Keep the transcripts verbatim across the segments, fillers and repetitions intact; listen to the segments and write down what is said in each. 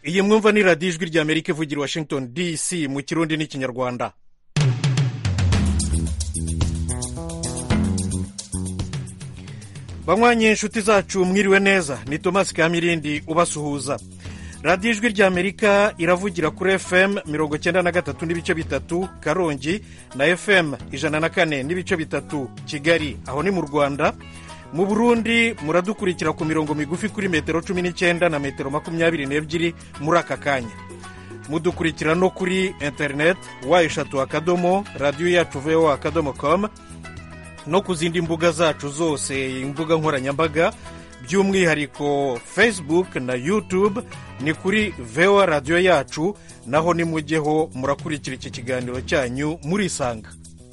iyi mwumva ni radiyo ijwi ry'Amerika ivugira Washington D C mu kirundi n'ikinyarwanda. banywanyi inshuti zacu mwiriwe neza, ni Thomas Kamirindi ubasuhuza. radiyo ijwi ry'Amerika iravugira kuri F M mirongo cyenda na gatatu n'ibice bitatu Karongi na F M ijana na kane n'ibice bitatu Kigali, aho ni mu Rwanda. Mu Burundi muradukurikira ku mirongo migufi kuri metero cumi n'icyenda na metero makumyabiri n'ebyiri muri aka kanya. Mudukurikira no kuri internet wa eshatu akadomo radiyo yacu voa akadomo com no ku zindi mbuga zacu zose, imbuga nkoranyambaga, by'umwihariko Facebook na YouTube ni kuri voa radiyo yacu, naho nimujyeho murakurikira iki kiganiro cyanyu murisanga.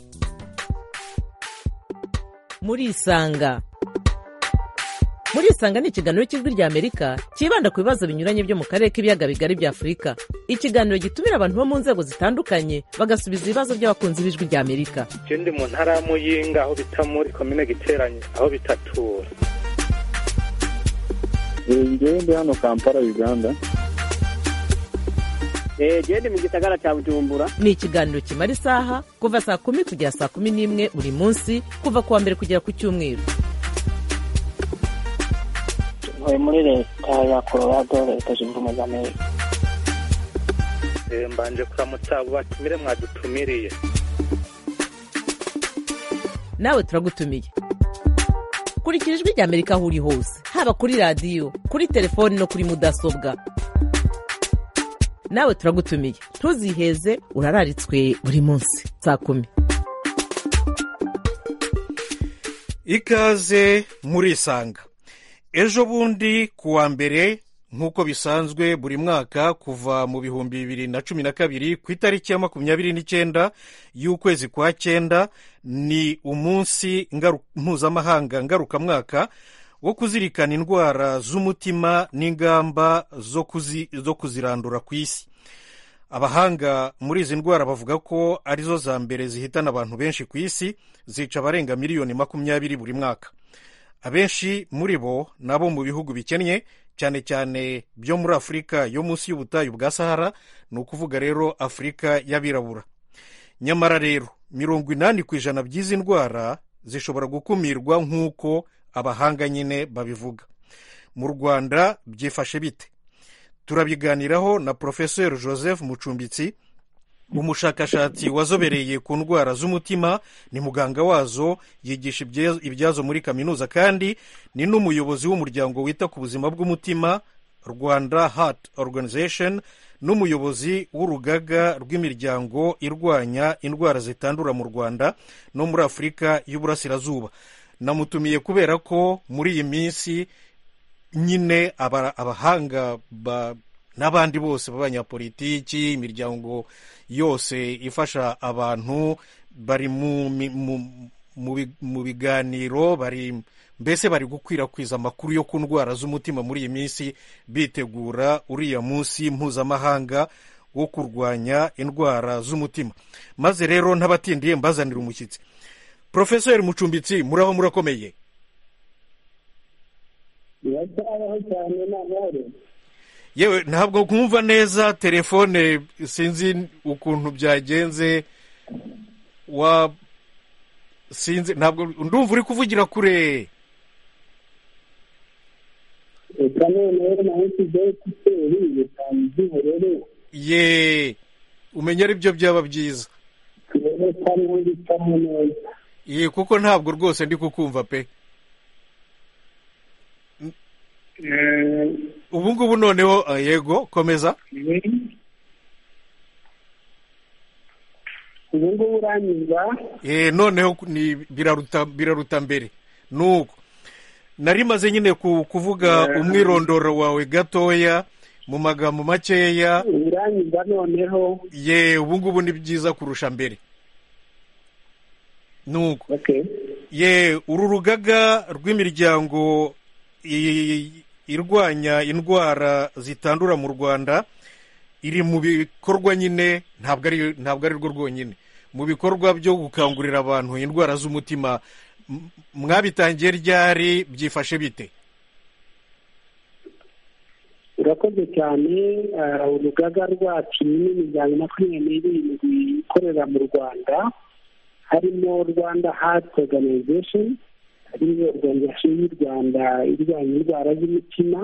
Murisanga Murisanga ni ikiganiro cy'ijwi ry'Amerika kibanda ku bibazo binyuranye byo mu karere k'ibiyaga bigari bya Afurika. Ikiganiro gitumira abantu bo mu nzego zitandukanye bagasubiza ibibazo by'abakunzi b'ijwi ry'Amerika. Je ndi mu ntara ya Muyinga, aho bita muri komine Giteranye, aho bitatura. Ngewe ndi hano Kampala, Uganda. Eh, je ndi mu gisagara cya Bujumbura. Ni ikiganiro kimara isaha kuva saa kumi kugera saa kumi n'imwe buri munsi, kuva kuwa mbere kugera ku cyumweru. Ntuye muri leta ya Colorado, leta zunze ubumwe za Amerika. Eh, mbanje kuramutsa abo batumire mwadutumiriye. Nawe turagutumiye. Kurikira ijwi ry'Amerika aho uri hose, haba kuri radiyo, kuri telefoni no kuri mudasobwa. Nawe turagutumiye, ntuziheze, urararitswe buri munsi saa kumi. Ikaze murisanga. Ejo bundi kuwa mbere nk'uko bisanzwe buri mwaka kuva mu bihumbi bibiri na cumi na kabiri ku itariki ya makumyabiri n'icyenda y'ukwezi kwa cyenda, ni umunsi mpuzamahanga ngarukamwaka wo kuzirikana indwara z'umutima n'ingamba zo, kuzi, zo kuzirandura ku isi. Abahanga muri izi ndwara bavuga ko arizo za mbere zihitana abantu benshi ku isi, zica abarenga miliyoni makumyabiri buri mwaka. Abenshi muri bo nabo mu bihugu bikennye, cyane cyane byo muri Afurika yo munsi y'ubutayu bwa Sahara, ni ukuvuga rero Afurika y'abirabura. Nyamara rero mirongo inani ku ijana by'izi ndwara zishobora gukumirwa nk'uko abahanga nyine babivuga. Mu Rwanda byifashe bite? Turabiganiraho na Professeur Joseph Mucumbitsi, umushakashatsi wazobereye ku ndwara z'umutima, ni muganga wazo, yigisha ibyazo muri kaminuza, kandi ni n'umuyobozi w'umuryango wita ku buzima bw'umutima Rwanda Heart Organization, n'umuyobozi w'urugaga rw'imiryango irwanya indwara zitandura mu Rwanda no muri Afurika y'Uburasirazuba. Namutumiye kubera ko muri iyi minsi nyine abahanga ba n'abandi bose b'abanyapolitiki, imiryango yose ifasha abantu bari mu, mu, mu, mu biganiro, bari mbese bari gukwirakwiza amakuru yo ku ndwara z'umutima muri iyi minsi, bitegura uriya munsi mpuzamahanga wo kurwanya indwara z'umutima. Maze rero ntabatindiye mbazanira umushyitsi. Professeur Mucumbitsi, muraho murakomeye? Yatabaho cyane n'amahoro. Yewe ntabwo nkumva neza, telefone sinzi ukuntu byagenze, wa sinzi, ntabwo ndumva uri kuvugira kure. Eka none nahise byo kuteri bitanzi burere. Ye umenya ari byo byaba byiza. Kirere kandi ndi cyane. Ye kuko ntabwo rwose ndi kukumva pe. Ubu ngubu noneho yego komeza. Ubu ngubu uranyumva? Eh, noneho ni biraruta biraruta mbere. Nuko nari maze nyine kuvuga umwirondoro wawe gatoya mu magambo makeya. Uranyumva noneho? Ye ubu ngubu ni byiza kurusha mbere. Nuko okay. Ye uru rugaga rw'imiryango irwanya indwara zitandura mu Rwanda iri mu bikorwa nyine, ntabwo ari ntabwo ari rwo rwonyine, mu bikorwa byo gukangurira abantu indwara z'umutima. Mwabitangiye ryari, byifashe bite? murakoze cyane. Urugaga rwacu n'imiryango makumyabiri n'irindwi ikorera mu Rwanda, harimo Rwanda Heart Organization, ariyo organization y'u Rwanda irwanya indwara z'umutima.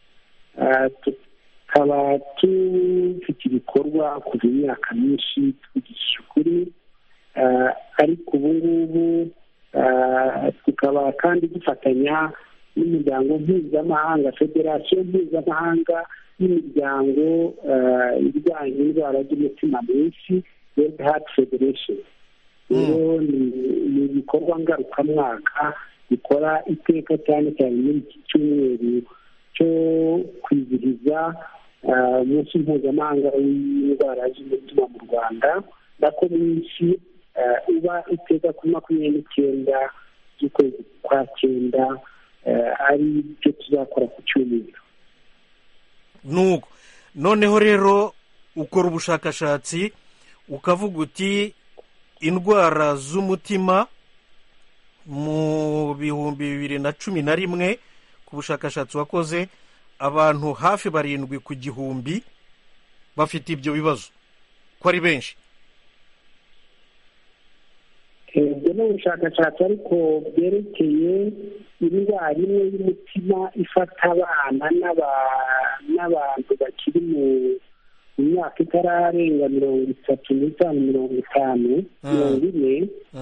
Tukaba dufite ibikorwa kuva imyaka myinshi tuvugisha ukuri, ariko ubu ngubu tukaba kandi dufatanya n'imiryango mpuzamahanga, federasiyo mpuzamahanga y'imiryango irwanya indwara z'umutima mu isi, World Heart Federation. Rero ni ibikorwa ngarukamwaka bikora iteka cyane cyane muri iki cyumweru cyo kwizihiza umunsi mpuzamahanga w'indwara z'umutima mu Rwanda, nako mu isi uba iteka kuri makumyabiri n'icyenda z'ukwezi kwa cyenda, ari byo tuzakora ku cyumweru. nuko noneho rero ukora ubushakashatsi ukavuga uti indwara z'umutima mu bihumbi bibiri na cumi na rimwe ku bushakashatsi wakoze abantu hafi barindwi ku gihumbi bafite ibyo bibazo, ko ari benshi. Ibyo ni ubushakashatsi ariko bwerekeye indwara imwe y'umutima ifata abana n'abantu bakiri mu myaka itararenga mirongo itatu n'itanu mirongo itanu mirongo ine.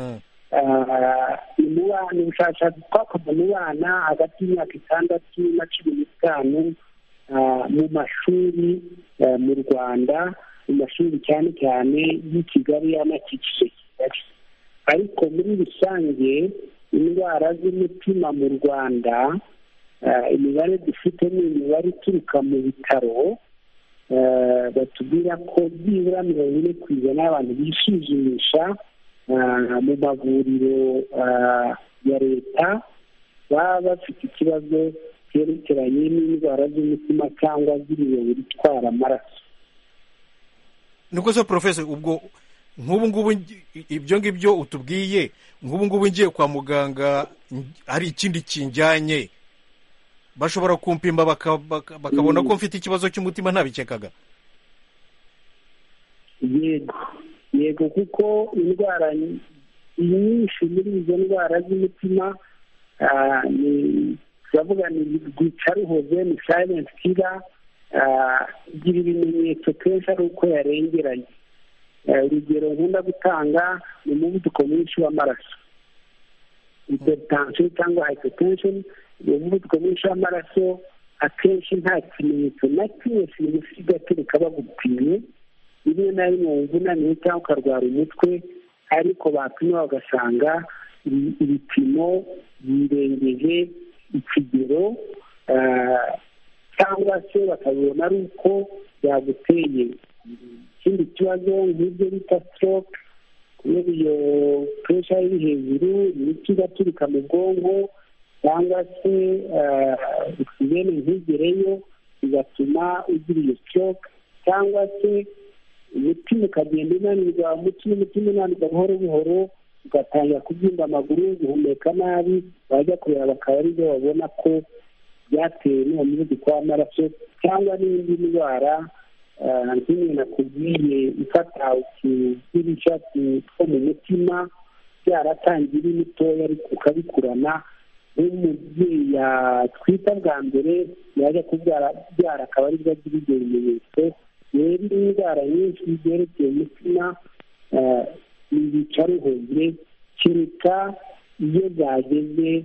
Ni ubushakashatsi twakoze mu bana hagati y'imyaka itandatu na cumi n'itanu mu mashuri mu Rwanda, mu mashuri cyane cyane y'i Kigali yanakikije Kigali. Ariko muri rusange indwara z'umutima mu Rwanda, imibare dufite ni imibare ituruka mu bitaro, batubwira ko byibura mirongo ine ku ijana y'abantu bisuzumisha mu mavuriro ya leta baba bafite ikibazo cyerekeranye n'indwara z'umutima cyangwa z'imiyoboro itwara amaraso. niko se Professor, ubwo nk'ubu ngubu ibyo ngibyo utubwiye, nk'ubu ngubu ngiye kwa muganga hari ikindi kinjyanye, bashobora kumpimba bakabona ko mfite ikibazo cy'umutima ntabikekaga? Yego yego kuko indwara nyinshi muri izo ndwara z'umutima turavuga ni rwicaruhoze, ni silent killer, igira ibimenyetso kenshi ari uko yarengeranye. Urugero nkunda gutanga ni umuvuduko mwinshi w'amaraso, hypertension cyangwa hypertension. Umuvuduko mwinshi w'amaraso akenshi nta kimenyetso na kimwe simusiga kereka bagupimye, rimwe na rimwe wumva unaniwe cyangwa ukarwara umutwe, ariko bapima bagasanga ibipimo birengeje ikigero, cyangwa se bakabibona ari uko byaguteye ikindi kibazo nk'ibyo bita stroke, kubera iyo pressure iri hejuru, imiti igaturika mu bwonko, cyangwa se oxygene ntigereyo bigatuma ugira iyo stroke, cyangwa se umutima ukagenda unanirwa, umutima umutima unanirwa buhoro buhoro, ugatangira kubyimba amaguru, guhumeka nabi, bajya kureba bakaba ari byo babona ko byatewe n'uwo muvuduko w'amaraso, cyangwa n'indi ndwara nk'imwe nakubwiye ifata utudirishya two mu mutima, byaratangiye iri mitoya ariko ukabikurana. Nk'umubyeyi yatwita bwa mbere yajya kubyara byara akaba aribwo agira ibyo bimenyetso. Rero indwara nyinshi zerekeye umutima ni ibicaruhoze, kereka iyo zageze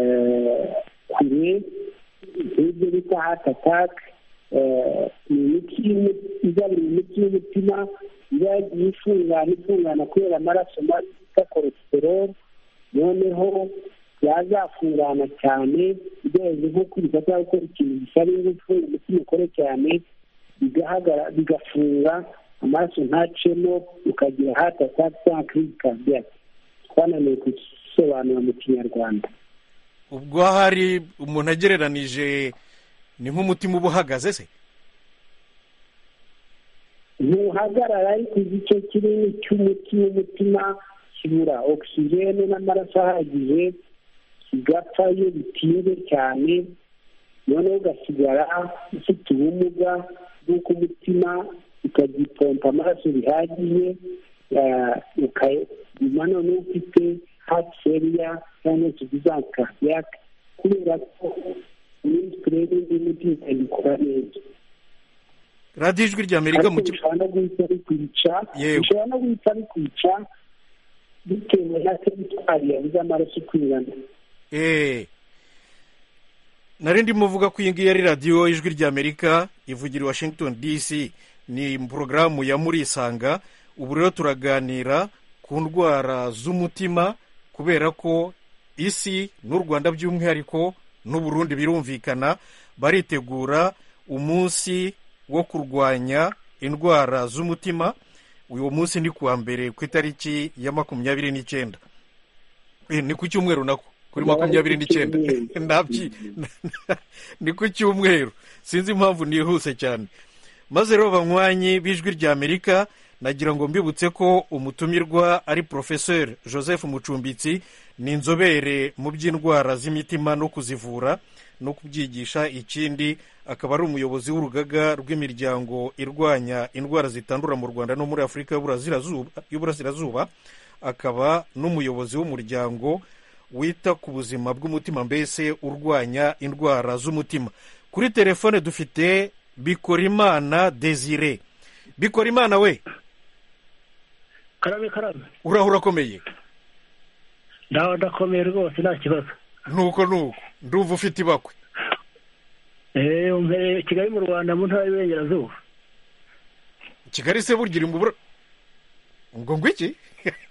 kure, nk'ibyo bita heart attack, ni imiti igarura imiti y'umutima iba yagiye ifungana ifungana kubera amaraso mabi bita cholesterol, noneho yazafungana cyane ugerageze nko kwiga cyangwa gukora ikintu gisaba ingufu, umutima ukore cyane, bigafunga amaraso ntacemo, ukagira heart attack cyangwa crise cardiaque. Twananiwe kugisobanura mu Kinyarwanda. Ubwo hari umuntu agereranije ni nk'umutima uba uhagaze se? Ntuhagarara, ariko igice kinini cy'umutima w'umutima kibura oxygene n'amaraso ahagije, kigapfa iyo bitinze cyane. noneho ugasigara ufite ubumuga bw'uko umutima ukagipompa amaraso bihagije, ukanyuma noneho ufite hati feriya cyangwa se dizanse kadiyake, kubera ko minisitiri y'umutima ikabikora neza. radiyo ijwi ry'amerika mu bishobora no guhita bikwica bishobora no guhita bikwica bitewe na teritwari yabuze amaraso kwirana. eee nari ndimo uvuga ko iyi ngiyi ari radiyo ijwi ry'amerika ivugira i washington dc, ni porogaramu ya murisanga. ubu rero turaganira ku ndwara z'umutima, kubera ko isi n'u Rwanda by'umwihariko n'Uburundi birumvikana baritegura umunsi wo kurwanya indwara z'umutima. uyu munsi ni kuwa mbere ku itariki ya makumyabiri n'icyenda, ni ku cyumweru nako kuri makumyabiri n'icyenda ni ku cyumweru, sinzi impamvu nihuse cyane. maze rero banywanyi b'ijwi ry'Amerika, nagira ngo mbibutse ko umutumirwa ari Professeur Joseph Mucumbitsi, ni inzobere mu by'indwara z'imitima no kuzivura no kubyigisha. Ikindi akaba ari umuyobozi w'urugaga rw'imiryango irwanya indwara zitandura mu Rwanda no muri Afurika y'Uburasirazuba, akaba n'umuyobozi w'umuryango wita ku buzima bw'umutima, mbese urwanya indwara z'umutima. Kuri telefone dufite Bikorimana Desire. Bikorimana we, karame karame, uraho urakomeye? ndaho ndakomeye rwose, nta kibazo. nuko nuko ndumva ufite ibakwe. eee umpe Kigali mu Rwanda, mu ntara y'Iburengerazuba. Kigali se burya iri mu bura ngo ngo iki?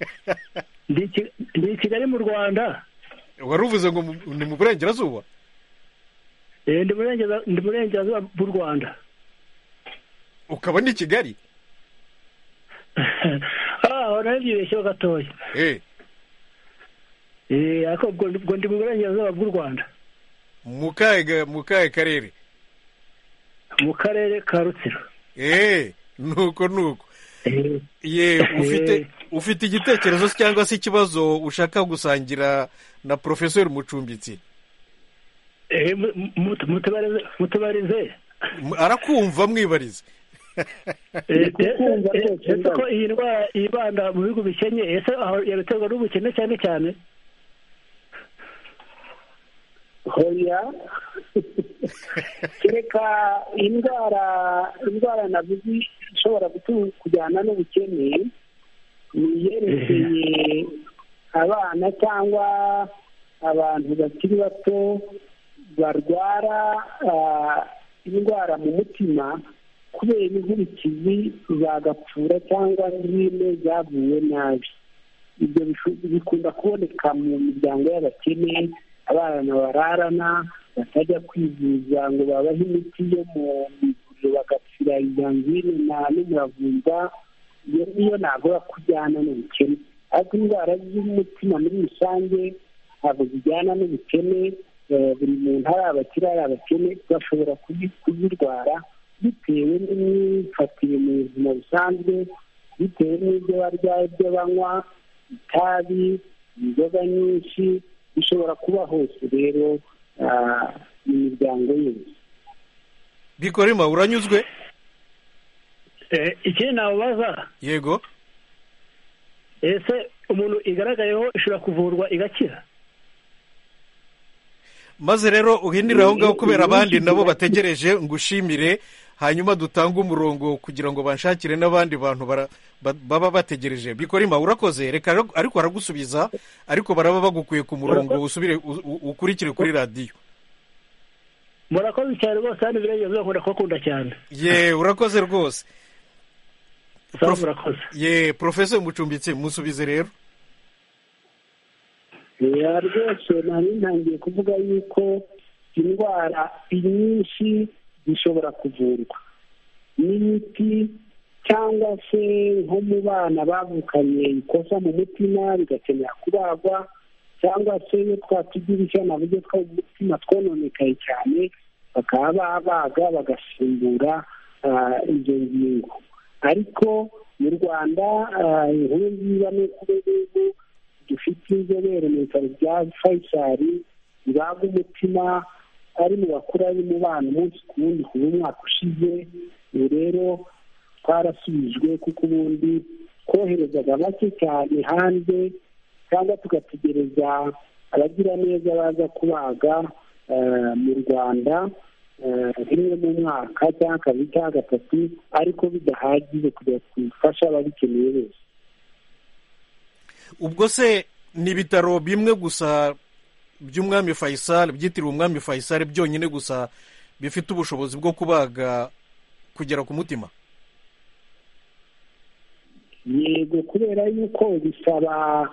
ndi Kigali mu Rwanda. wari uvuze ngo ni mu Burengerazuba? eee ndi mu Burengerazuba bw'u Rwanda. ukaba ni Kigali? ah nabyibeshyeho gatoya. eh eh ariko ubwo ndi mu Burengerazuba bw'u Rwanda. mu kahe mu kahe karere? mu karere ka Rutsiro. eh nuko nuko eh ye ufite ufite igitekerezo cyangwa se ikibazo ushaka gusangira na Professeur Mucumbitsi? eh mutubarize mutubarize arakumva, mwibarize. ese ko iyi ndwara ibanda mu bihugu bikenye, ese aho yabiterwa n'ubukene cyane cyane? hoya kereka indwara indwara navuze ishobora kujyana n'ubukene, ni yerekeye abana cyangwa abantu bakiri bato barwara indwara mu mutima kubera inkurikizi zagapfura cyangwa zimwe zavuye nabi. ibyo bikunda kuboneka mu miryango y'abakene, abana bararana batajya kwivuza ngo babahe imiti yo mu mivuriro bagapfira iyanzine na n'umuravumba. iyo niyo navuga kujyana n'ubukene, ariko indwara z'umutima muri rusange ntabwo zijyana n'ubukene. buri muntu ari abakire ari abakene bashobora kuzirwara bitewe n'imyifatire mu buzima busanzwe, bitewe n'ibyo barya, ibyo banywa, itabi, inzoga nyinshi, bishobora kuba hose rero mu miryango yose. Bikorima, uranyuzwe? ikindi nababaza, yego, ese umuntu igaragayeho ishobora kuvurwa igakira? maze rero uhindire aho ngaho kubera abandi nabo bategereje, ngushimire, hanyuma dutange umurongo kugira ngo banshakire n'abandi bantu baba bategereje. Bikorima, urakoze, reka ariko aragusubiza, ariko baraba bagukuye ku murongo, usubire ukurikire kuri radiyo. murakoze cyane rwose, hano birageze nkunda kubakunda cyane. ye urakoze rwose. murakoze. ye Professeur Mucumbitsi, musubize rero. ya rwose nari ntangiye kuvuga yuko indwara nyinshi zishobora kuvurwa n'imiti, cyangwa se nko mu bana bavukanye ikosa mu mutima bigakenera kubagwa, cyangwa se iyo twatugira icyo navuze tw'umutima twononekaye cyane bakaba babaga bagasimbura izo ngingo. ariko mu Rwanda inkuru nziza ni uko ubu dufite inzobere mu bitaro bya Faisal bibaga umutima ari mu bakuru b'umubano umunsi ku wundi kuva umwaka ushize. ubu rero twarasubijwe kuko ubundi twoherezaga bake cyane hanze cyangwa tugategereza abagira neza baza kubaga mu Rwanda rimwe mu mwaka cyangwa kabiri cyangwa gatatu, ariko bidahagije kugira ngo dufashe ababikeneye bose. ubwo se ni ibitaro bimwe gusa by'umwami Faisal, byitiriwe umwami Faisal byonyine gusa bifite ubushobozi bwo kubaga kugera ku mutima? Yego, kubera yuko bisaba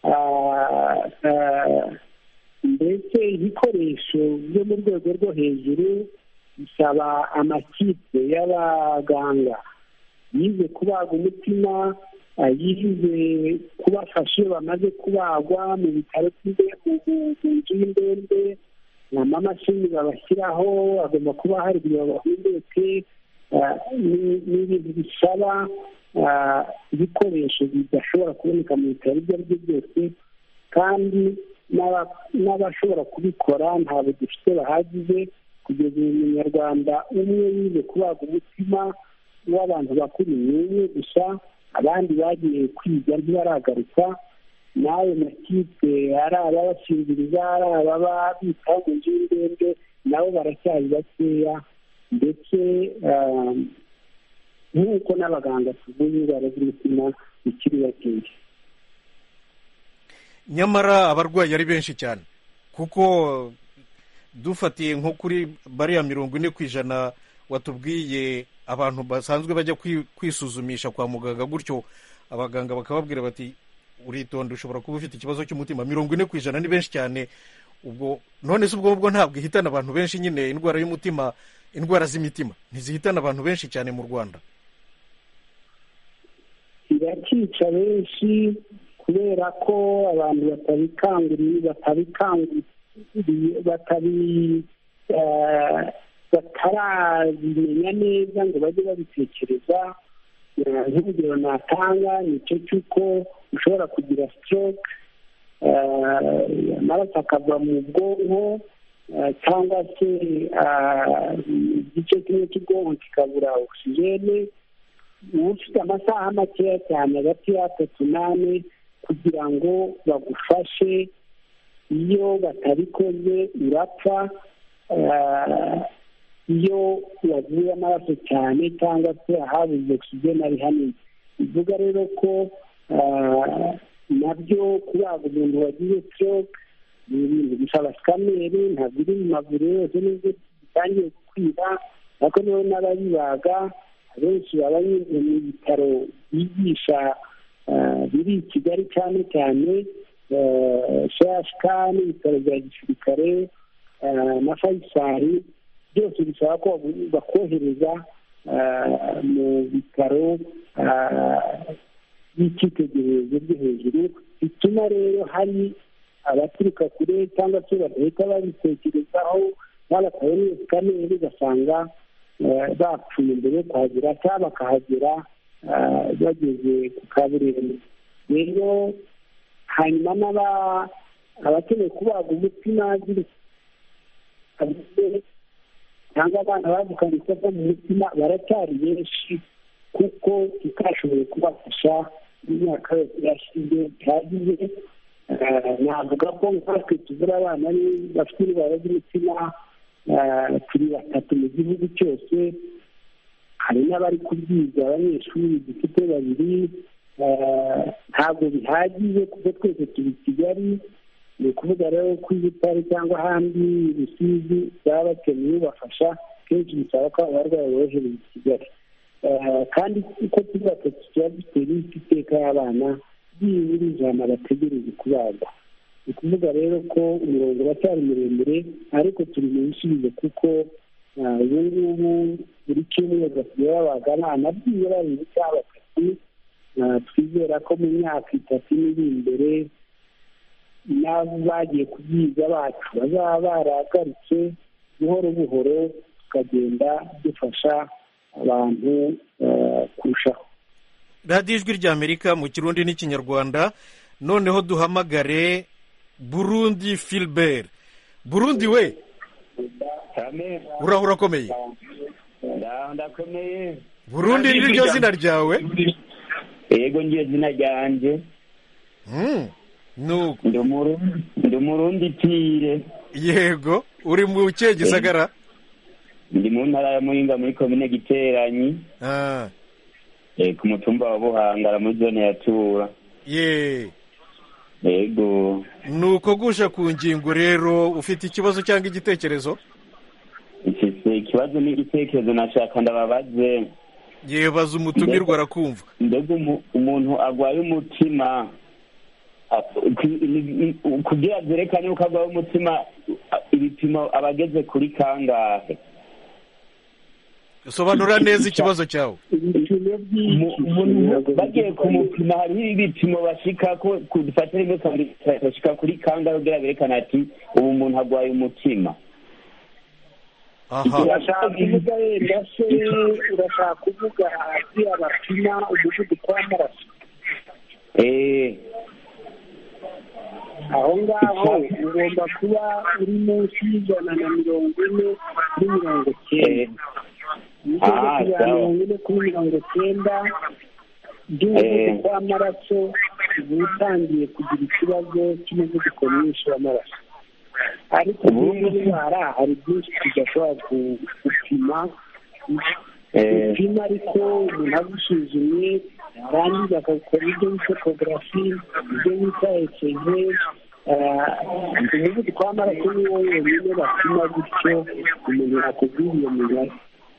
mbese ibikoresho byo mu rwego rwo hejuru, bisaba amakipe y'abaganga yize kubaga umutima, yize kubafasha iyo bamaze kubagwa mu bitaro mu nzu y'indembe, n'amamashini babashyiraho agomba kuba hari kugira ngo bahumeke. Ni ibintu bisaba ibikoresho bidashobora kuboneka mu bitaro ibyo ari byo byose, kandi n'abashobora kubikora ntabwo dufite bahagije. Kugeza ubu umunyarwanda umwe yize kubaga umutima w'abantu bakuru ni umwe gusa, abandi bagiye kwiga ntibaragaruka. n'ayo makipe ari ababashinziriza, ari ababa bitaho mu nzu y'indembe, nabo baracyari bakeya, ndetse nk'uko n'abaganga tuvuye indwara z'umutima bikiri bakeya. nyamara abarwayi ari benshi cyane, kuko dufatiye nko kuri bariya mirongo ine ku ijana watubwiye abantu basanzwe bajya kwisuzumisha kwa muganga, gutyo abaganga bakababwira bati uritonde ushobora kuba ufite ikibazo cy'umutima. mirongo ine ku ijana ni benshi cyane. ubwo none se ubwo ubwo ntabwo ihitana abantu benshi nyine indwara y'umutima, indwara z'imitima ntizihitana abantu benshi cyane mu Rwanda? irakica benshi kubera ko abantu batabikanguriye batabikanguriye batabi batarabimenya neza ngo bajye babitekereza. nk'urugero natanga ni cyo cy'uko ushobora kugira stroke, amaraso akava mu bwonko, cyangwa se igice kimwe cy'ubwonko kikabura ogisijene. uba ufite amasaha makeya cyane, hagati y'atatu n'ane, kugira ngo bagufashe. iyo batabikoze urapfa. iyo wavuye amaraso cyane cyangwa se ahabuze ogisijene ari hanini. bivuga rero ko nabyo kubaga umuntu wagize stroke ni ibintu bisaba sikaneri, ntabwo iri mu mavuriro yose n'ubwo bitangiye gukwira, ariko niho n'ababibaga abenshi baba nyine mu bitaro bigisha biri i Kigali cyane cyane, C H K n'ibitaro bya gisirikare na Faisal. byose bisaba ko bakohereza mu bitaro by'icyitegererezo byo hejuru. bituma rero hari abaturuka kure cyangwa se badahita babitekerezaho, babatabona iyo sikaneri ugasanga bapfuye mbere yo kuhagera, cyangwa bakahagera bageze ku kaburimbo. rero hanyuma abakeneye kubaga umutima cyangwa abana bavukanye ikosa mu mutima baracyari benshi, kuko tutashoboye kubafasha imyaka yose yashize bihagije. navuga ko nkatwe tuvura abana bafite indwara z'umutima turi batatu mu gihugu cyose. hari n'abari kubyiga, abanyeshuri dufite babiri. ntabwo bihagije kuko twese turi i Kigali. ni ukuvuga rero ko ibitaro cyangwa ahandi Rusizi baba bakeneye ubafasha, kenshi bisaba ko abarwayi bohereza i Kigali. kandi uko turi batatu tuba dufite iteka y'abana byibura ijana bategereje kubagwa. ni ukuvuga rero ko umurongo uracyari muremure, ariko turi mu bisubizo, kuko ubu ngubu buri cyumweru basigaye babaga abana byibura babiri cyangwa batatu. twizera ko mu myaka itatu n'iri imbere n'abo bagiye kubyiga bacu bazaba baragarutse buhoro buhoro, tukagenda dufasha abantu kurushaho. radiyo ijwi ry'Amerika mu Kirundi n'Ikinyarwanda. noneho duhamagare Burundi Philbert. Burundi we uraho urakomeye? ndakomeye. Burundi ni ryo zina ryawe? Yego ngiye zina ryanje. Mm. No. Ndi Murundi tire. Yego, uri mu kihe gisagara? Ndi mu ntara ya Muyinga muri komine Giteranyi. Ah. Eh ku mutumba wa Buhangara muri zone ya Tura. Ye. Yego. Nuko gusha ku ngingo rero ufite ikibazo cyangwa igitekerezo? Ifite ikibazo n'igitekerezo nashaka ndababaze. Yebaza umutumirwa arakumva. Ndege umuntu agwaye umutima kugira zerekane uko agwaye umutima ibipimo abageze kuri kangahe? Sobanura neza ikibazo cyawe. Umuntu bagiye kumupima hariho ibipimo bashika ko kudufatira rimwe kabiri bashika kuri kangahe kugira berekane ati ubu umuntu agwaye umutima. Aha. Urashaka kuvuga wenda se urashaka kuvuga hasi abapima umuvuduko w'amaraso? Eh. Aho ngaho ugomba kuba uri munsi y'ijana na mirongo ine kuri mirongo cyenda. Ah, mirongo ine kuri mirongo cyenda by'umuvuduko w'amaraso uba utangiye kugira ikibazo cy'umuvuduko mwinshi w'amaraso. Ariko muri ndwara hari byinshi tudashobora gupima gupima ariko umuntu agusuzumye arangiza akakora ibyo bita ekogarafi, ibyo bita ekege, umuvuduko w'amaraso ni wo wenyine bapima gutyo umuntu yakubwira iyo mibare.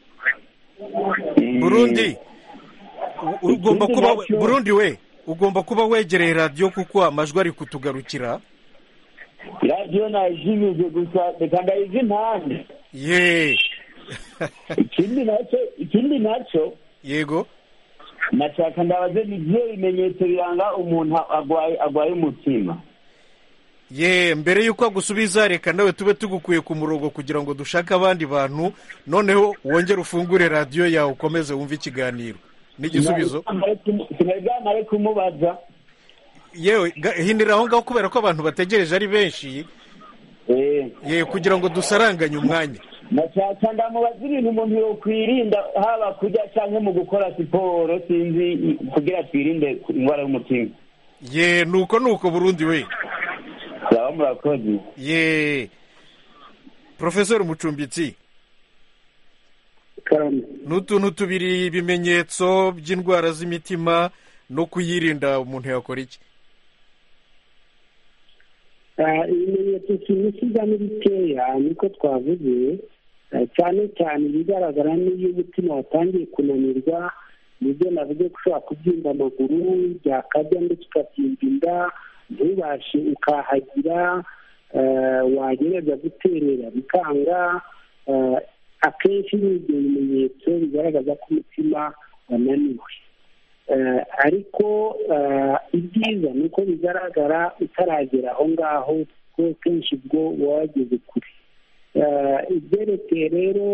Burundi ugomba kuba Burundi we ugomba kuba wegereye radio kuko amajwi ari kutugarukira. Radio najimije gusa reka ndayizi mpande. Ye. Ikindi naco ikindi naco yego nashaka ndabaze ni byo bimenyetso biranga umuntu agwaye agwaye umutima. Ye mbere yuko agusubiza reka nawe tube tugukuye ku murongo kugira ngo dushake abandi bantu noneho wongere ufungure radio yawe ukomeze wumve ikiganiro n'igisubizo. Sinagana ari kumubaza. Yewe hindira aho ngaho kubera ko abantu bategereje ari benshi. Eh. Ye kugira ngo dusaranganye umwanya. Nashaka ndamubaza ibintu umuntu yokwirinda haba kujya cyangwa mu gukora siporo sinzi kugira twirinde indwara y'umutima. Ye nuko nuko Burundi we. Sawa murakoze. Ye. Professor Mucumbitsi. Kandi Nutuntu tubiri ibimenyetso by'indwara z'imitima no kuyirinda umuntu yakora iki? ibimenyetso simusiga n'ibiteya niko twavuze cyane cyane ibigaragara n'iyo umutima watangiye kunanirwa nibyo navuze ko ushobora kubyimba amaguru byakajya ndetse ukabyimba inda ntubashe ukahagira wagereza guterera bikanga. Akenshi ni ibyo bimenyetso bigaragaza ko umutima wananiwe. Ariko ibyiza ni uko bigaragara utaragera aho ngaho kuko kenshi ubwo uba wageze kure. Ibyerekeye rero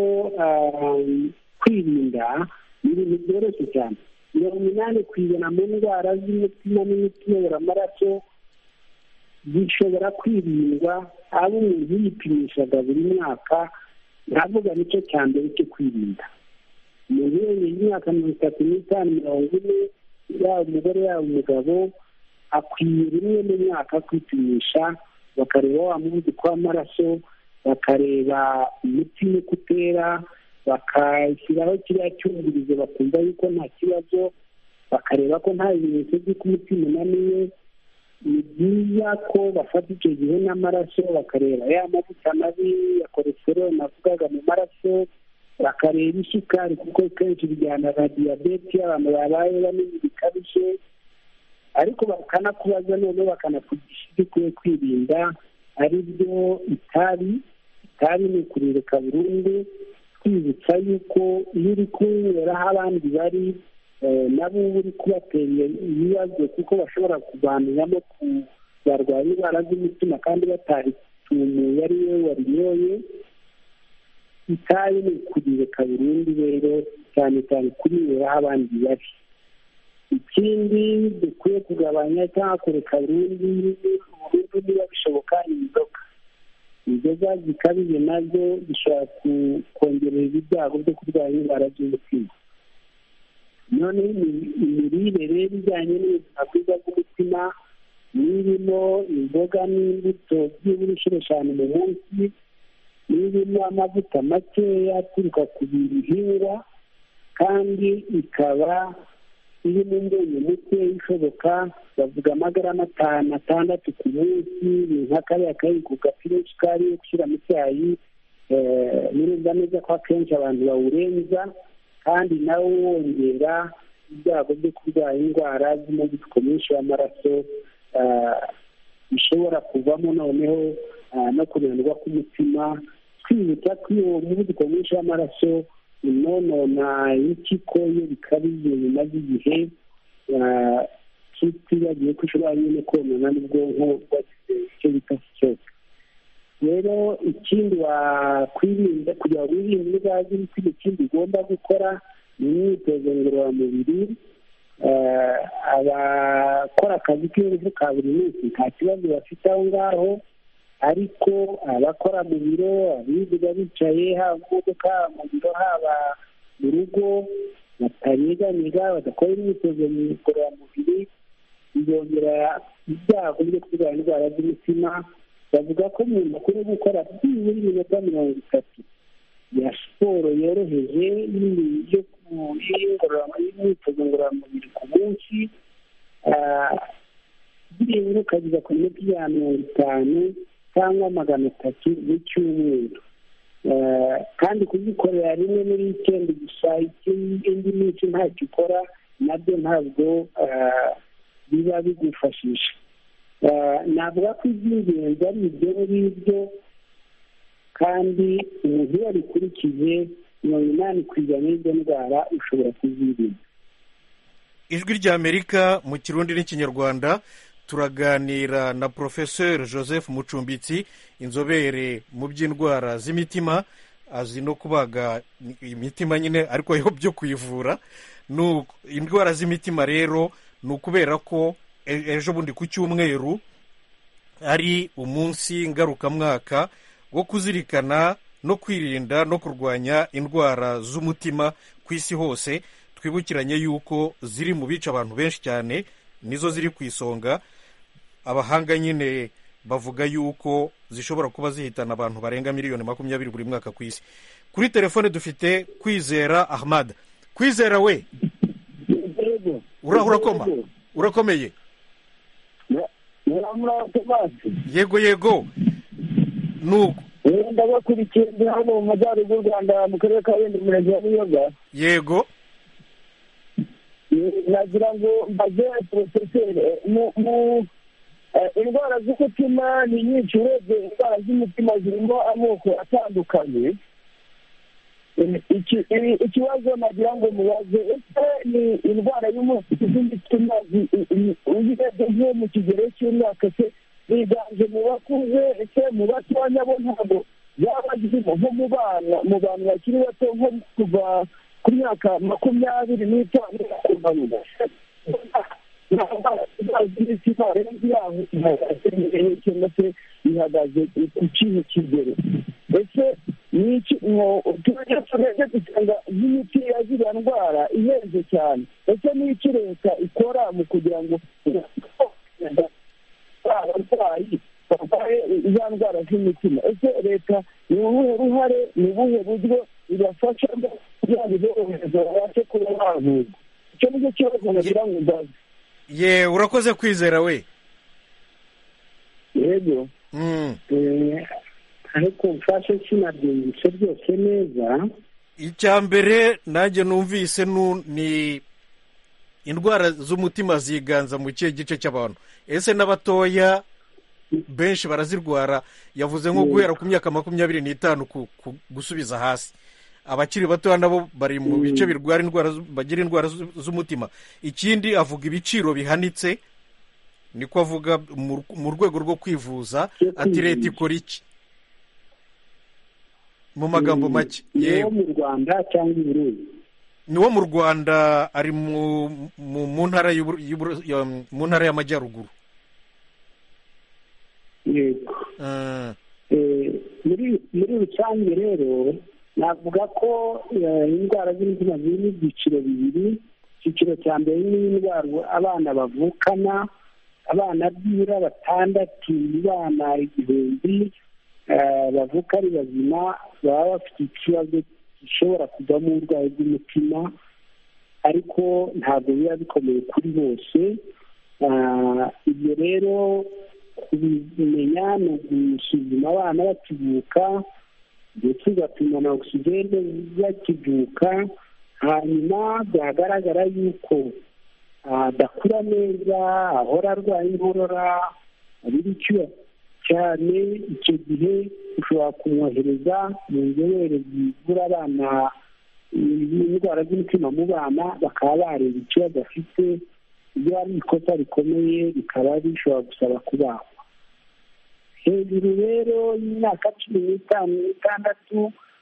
kwirinda ni ibintu byoroshye cyane. Mirongo inani ku ijana mu ndwara z'umutima n'imiti iyobora amaraso zishobora kwirindwa abo umuntu yipimishaga buri mwaka. Ndavuga nicyo cya mbere cyo kwirinda. Umuntu wenyine y'imyaka mirongo itatu n'itanu mirongo ine yaba umugore yaba umugabo akwiye rimwe mu mwaka kwipimisha bakareba wa muvuduko w'amaraso, bakareba umutima uko utera, bakashyiraho kiriya cyumvirizo bakumva yuko nta kibazo, bakareba ko nta bimenyetso by'uko umutima unaniwe. Ni byiza ko bafata icyo gihe n'amaraso bakareba ya mavuta mabi ya cholesterol navugaga mu maraso, bakareba isukari kuko kenshi bijyana na diyabete y'abantu babaye banini bikabije. Ariko bakanakubaza noneho bakanakugisha ibyo ukwiye kwirinda ari byo itabi. Itabi ni ukurireka burundu, twibutsa yuko iyo uri kunywera aho abandi bari nabo uba uri kubatera ibibazo kuko bashobora kuvaniramo ku barwaye indwara z'umutima kandi bataritumiye ari we warinyoye. Itabi ni ukurireka burundu rero cyane cyane kurinywera aho abandi bari. Ikindi dukwiye kugabanya cyangwa kureka burundu burundu niba bishoboka inzoga. inzoga zikabije nazo zishobora kongerera ibyago byo kurwara indwara z'umutima. noneho imirire rero ijyanye n'ubuzima bwiza bw'umutima n'irimo imboga n'imbuto byibura inshuro eshanu mu munsi, n'irimo amavuta makeya aturuka ku bihingwa, kandi ikaba iri mu ndyo muke ishoboka, bavuga amagarama atanu atandatu ku munsi, nka kariya kayiko gapima isukari yo gushyira mu cyayi. Nirumva neza ko akenshi abantu bawurenza, kandi nawo wongera ibyago byo kurwara indwara z'umuvuduko mwinshi w'amaraso, bishobora kuvamo noneho no kunanirwa k'umutima. Twibutsa ko iyo muvuduko mwinshi w'amaraso inonona impyiko iyo bikabije bimaze igihe, tutibagiwe ko ishobora nyine konona n'ubwonko bwagize icyo bita stroke. rero ikindi wakwirinda kugira ngo wirinde indwara z'umutima, ikindi ugomba gukora ni imyitozo ngororamubiri. abakora akazi k'ingufu ka buri munsi nta kibazo bafite aho ngaho, ariko abakora mu biro, abiga bicaye, haba mu modoka, mu biro, haba mu rugo, batanyeganyega, badakora imyitozo ngororamubiri, bizongera ibyago byo kurwara indwara z'umutima. bavuga ko umuntu akwiye gukora byibura iminota mirongo itatu ya siporo yoroheje y'imyitozo ngororamubiri ku munsi, byibura ukageza ku minota ijana na mirongo itanu cyangwa magana atatu mu cyumweru, kandi kuzikorera rimwe muri wikendi gusa, indi minsi ntacyo ukora, nabyo ntabwo biba bigufashisha. navuga ko iby'ingenzi ari ibyo ngibyo, kandi umuntu iyo abikurikije mirongo inani ku ijana y'izo ndwara ushobora kuzirinda. ijwi ry'Amerika mu Kirundi n'Ikinyarwanda turaganira na Professeur Joseph Mucumbitsi, inzobere mu by'indwara z'imitima, azi no kubaga imitima nyine, ariko yo byo kuyivura. Indwara z'imitima rero ni ukubera ko ejo bundi ku cyumweru ari umunsi ngarukamwaka wo kuzirikana no kwirinda no kurwanya indwara z'umutima ku isi hose. Twibukiranye yuko ziri mu bica abantu benshi cyane, nizo ziri ku isonga. Abahanga nyine bavuga yuko zishobora kuba zihitana abantu barenga miliyoni makumyabiri buri mwaka ku isi. Kuri telefone dufite Kwizera Ahmad. Kwizera we, urakoma urakomeye? Yego yego. Nuko ndabakurikiye ndi hano mu majyaruguru y'u Rwanda mu karere ka Rulindo, umurenge wa Buyoga. Yego. nagira ngo mbaze porofeseri, mu indwara z'umutima ni nyinshi. urebye indwara z'umutima zirimo amoko atandukanye. ikibazo nagira ngo mubaze, ese ni indwara y'umutima uyirebye nko mu kigero cy'imyaka se biganje mu bakuze, ese mu batoya bo ntabwo yaba zirimo, nko mu bana mu bantu bakiri bato nko kuva ku myaka makumyabiri n'itanu kumanura? ihagaze ku kihe kigero? ese n'iki tujya turebe dusanga nk'imiti ya ziriya ndwara ihenze cyane? ese n'iki leta ikora mu kugira ngo abarwayi barwaye iza ndwara z'imitima? ese leta ni ubuhe ruhare, ni ubuhe buryo ibafashamo kugira ngo iborohereze babashe kuba bavurwa? icyo nicyo kibazo nagira ngo mbaze. ye urakoze Kwizera we. yego. ariko mfashe sinabyumvise byose neza. icya mbere nanjye numvise ni indwara z'umutima ziganza mu kihe gice cy'abantu? ese n'abatoya benshi barazirwara? yavuze nko guhera ku myaka makumyabiri n'itanu gusubiza hasi. abakiri batoya nabo bari mu bice birwara indwara, bagira indwara z'umutima. ikindi avuga ibiciro bihanitse, niko avuga mu rwego rwo kwivuza. ati leta ikora iki mu magambo make? yewe mu Rwanda cyangwa i Burundi? ni wo mu Rwanda, ari mu ntara mu ntara y'amajyaruguru. yego. muri muri rusange rero navuga ko indwara z'umutima zirimo ibyiciro bibiri. Icyiciro cya mbere ni indwara abana bavukana, abana byibura batandatu, abana igihumbi bavuka ari bazima baba bafite ikibazo gishobora kuvamo uburwayi bw'umutima, ariko ntabwo biba bikomeye kuri bose. Ibyo rero kubimenya ni ugusuzuma abana bakivuka ndetse ugapima na ogisijene bakivuka, hanyuma byagaragara yuko adakura neza, ahora arwaye inkorora, abira icyuya cyane, icyo gihe ushobora kumwohereza mu nzobere zivura abana indwara z'umutima mu bana, bakaba bareba ikibazo afite. iyo ari ikosa rikomeye bikaba bishobora gusaba kubagwa. Hejuru rero y'imyaka cumi n'itanu n'itandatu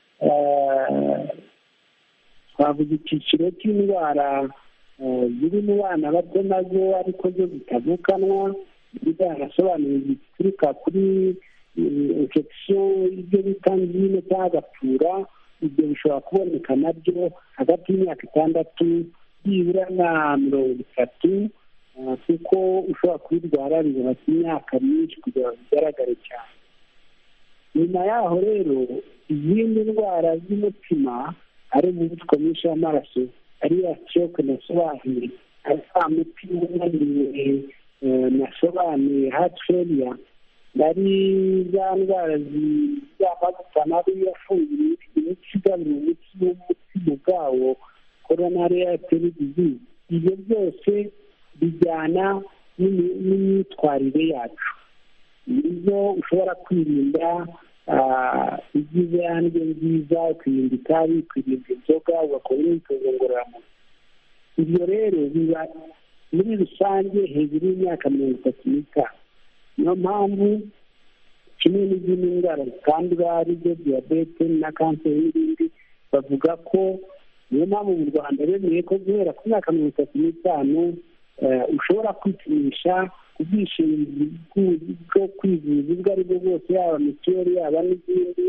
twavuga icyiciro cy'indwara ziri mu bana bato nazo ariko zo zitavukanwa, zanasobanuye zituruka kuri infection ibyo bita ngine cyangwa agapfura. Ibyo bishobora kuboneka nabyo hagati y'imyaka itandatu byibura na mirongo itatu, kuko ushobora kubirwara bibona imyaka myinshi kugira ngo bigaragare cyane. Nyuma yaho rero izindi ndwara z'umutima ari umuvuduko mwinshi w'amaraso, ari ya stroke nasobanuye, ari wa mutima unaniwe nasobanuye, heart failure, ari za ndwara z'amagufa nabi yafungiye imitsi igarura umutsi w'umutima ubwawo, coronary artery disease. Ibyo byose bijyana n'imyitwarire yacu, nizo ushobora kwirinda. Igize yanjye nziza, ukirinda itabi, ukirinda inzoga, ugakora imyitozo ngororamubiri. Ibyo rero biba muri rusange hejuru y'imyaka mirongo itatu n'itanu. Niyo mpamvu kimwe n'izindi ndwara zitandura arizo diyabete na kanseri n'ibindi, bavuga ko niyo mpamvu mu Rwanda bemeye ko guhera ku myaka mirongo itatu n'itanu ushobora kwipimisha ubwishingizi bwo kwivuza ubwo ari bwo bwose, yaba mituweli yaba n'izindi,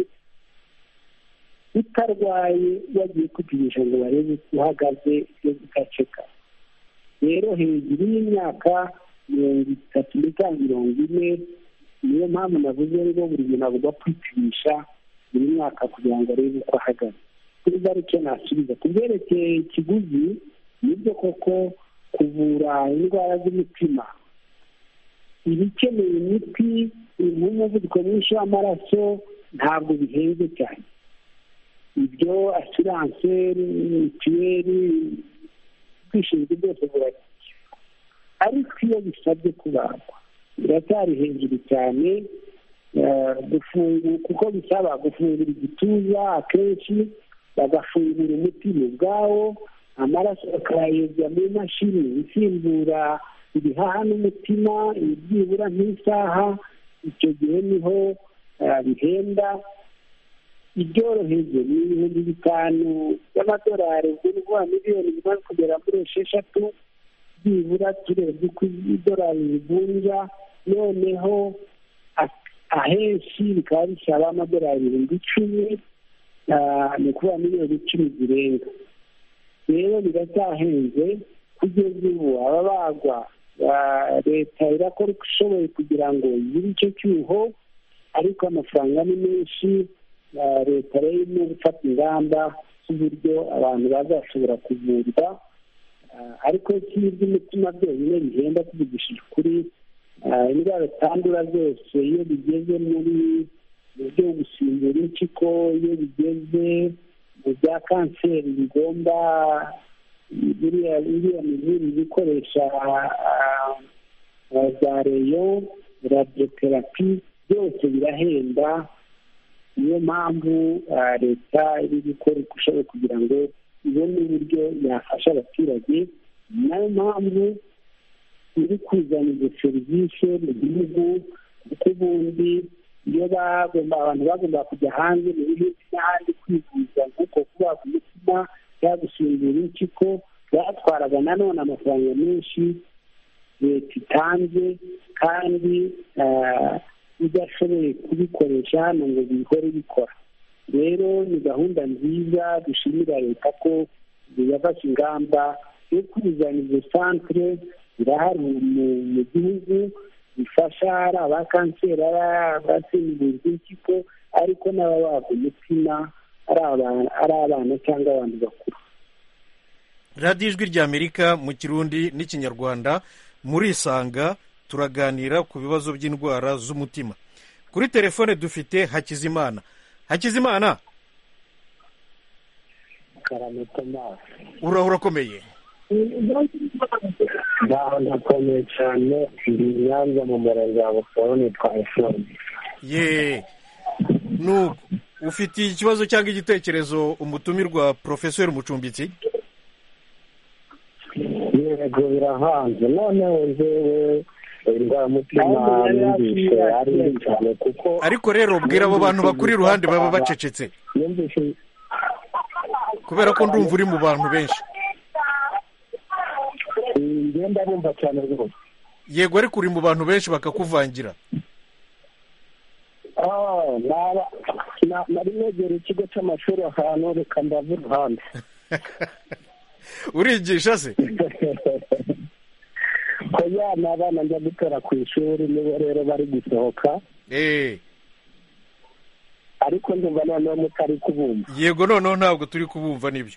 utarwaye wagiye kwipimisha ngo barebe uko uhagaze, ibyo bigaceka. Rero hejuru y'imyaka mirongo itatu n'itanu mirongo ine, niyo mpamvu navuze rero buri muntu agomba kwipimisha buri mwaka kugira ngo arebe uko ahagaze. Kuri barike nasubiza ku byerekeye ikiguzi, nibyo koko kuvura indwara z'umutima ibikeneye imiti nk'umuvuduko mwinshi w'amaraso ntabwo bihenze cyane. Ibyo asiranse, mituweli, ubwishingizi bwose buragiye, ariko iyo bisabye kubagwa biracyari hejuru cyane. Kuko bisaba gufungura igituza, akenshi bagafungura umutima ubwawo, amaraso bakayayobya mu mashini isimbura ibihaha n'umutima byibura nk'isaha. Icyo gihe niho bihenda. Ibyoroheje ni ibihumbi bitanu by'amadolari, ubwo ni miliyoni zimaze kugera muri esheshatu byibura, turebye uko idolari rivunja. Noneho ahenshi bikaba bisaba amadolari ibihumbi icumi, ni ukuvuga miliyoni icumi zirenga. Rero biracyahenze. Kugeza ubu ababagwa leta irakora uko ishoboye kugira ngo igire icyo cyuho, ariko amafaranga ni menshi. Leta rero irimo gufata ingamba z'uburyo abantu bazashobora kuvurwa, ariko si iby'umutima byonyine bihenda, tuvugishije ukuri. Indwara zitandura zose iyo bigeze muri mu byo gusimbura impyiko, iyo bigeze mu bya kanseri, bigomba biriya mibiri bikoresha za reyo, radioterapi, byose birahenda. Niyo mpamvu leta iri gukora uko ishoboye kugira ngo ibone uburyo yafasha abaturage. Nayo mpamvu iri kuzana izo serivisi mu gihugu, kuko ubundi iyo bagomba abantu bagomba kujya hanze mu bihugu n'ahandi kwivuza nk'uko kubaga umutima cyangwa gusimbura impyiko, byatwaraga nanone amafaranga menshi leta itanze, kandi udashoboye kubikoresha hano ngo bihore bikora. Rero ni gahunda nziza dushimira leta ko yafashe ingamba yo kuzana izo santere zirahari mu gihugu, bifasha ari aba kanseri, ari abatsindiza impyiko, ariko n'ababaga umutima, ari abana cyangwa abantu bakuru. radiyo ijwi ry'Amerika mu kirundi n'ikinyarwanda, murisanga turaganira ku bibazo by'indwara z'umutima. Kuri telefone dufite Hakizimana. Hakizimana, urahura akomeye? ndakomeye cyane, ndi Nyanza mu murenge wa Busoro, nitwa Efuroni. ye nuko ufitiye ikibazo cyangwa igitekerezo umutumirwa Profesor Mucumbitsi? yego birahanze. noneho njyewe indwara y'umutima numvise ari mbi cyane, kuko ariko rero bwira abo bantu bakuri iruhande baba bacecetse, kubera ko ndumva uri mu bantu benshi. ngenda bumva cyane rwose. yego, ariko uri mu bantu benshi bakakuvangira. nari negera ikigo cy'amashuri ahantu, reka ndava iruhande. urigisha se? ko yana abana njya gutera ku ishuri, nibo rero bari gusohoka. eh ariko ndumva noneho mutari kubumva. yego, noneho ntabwo turi kubumva. nibyo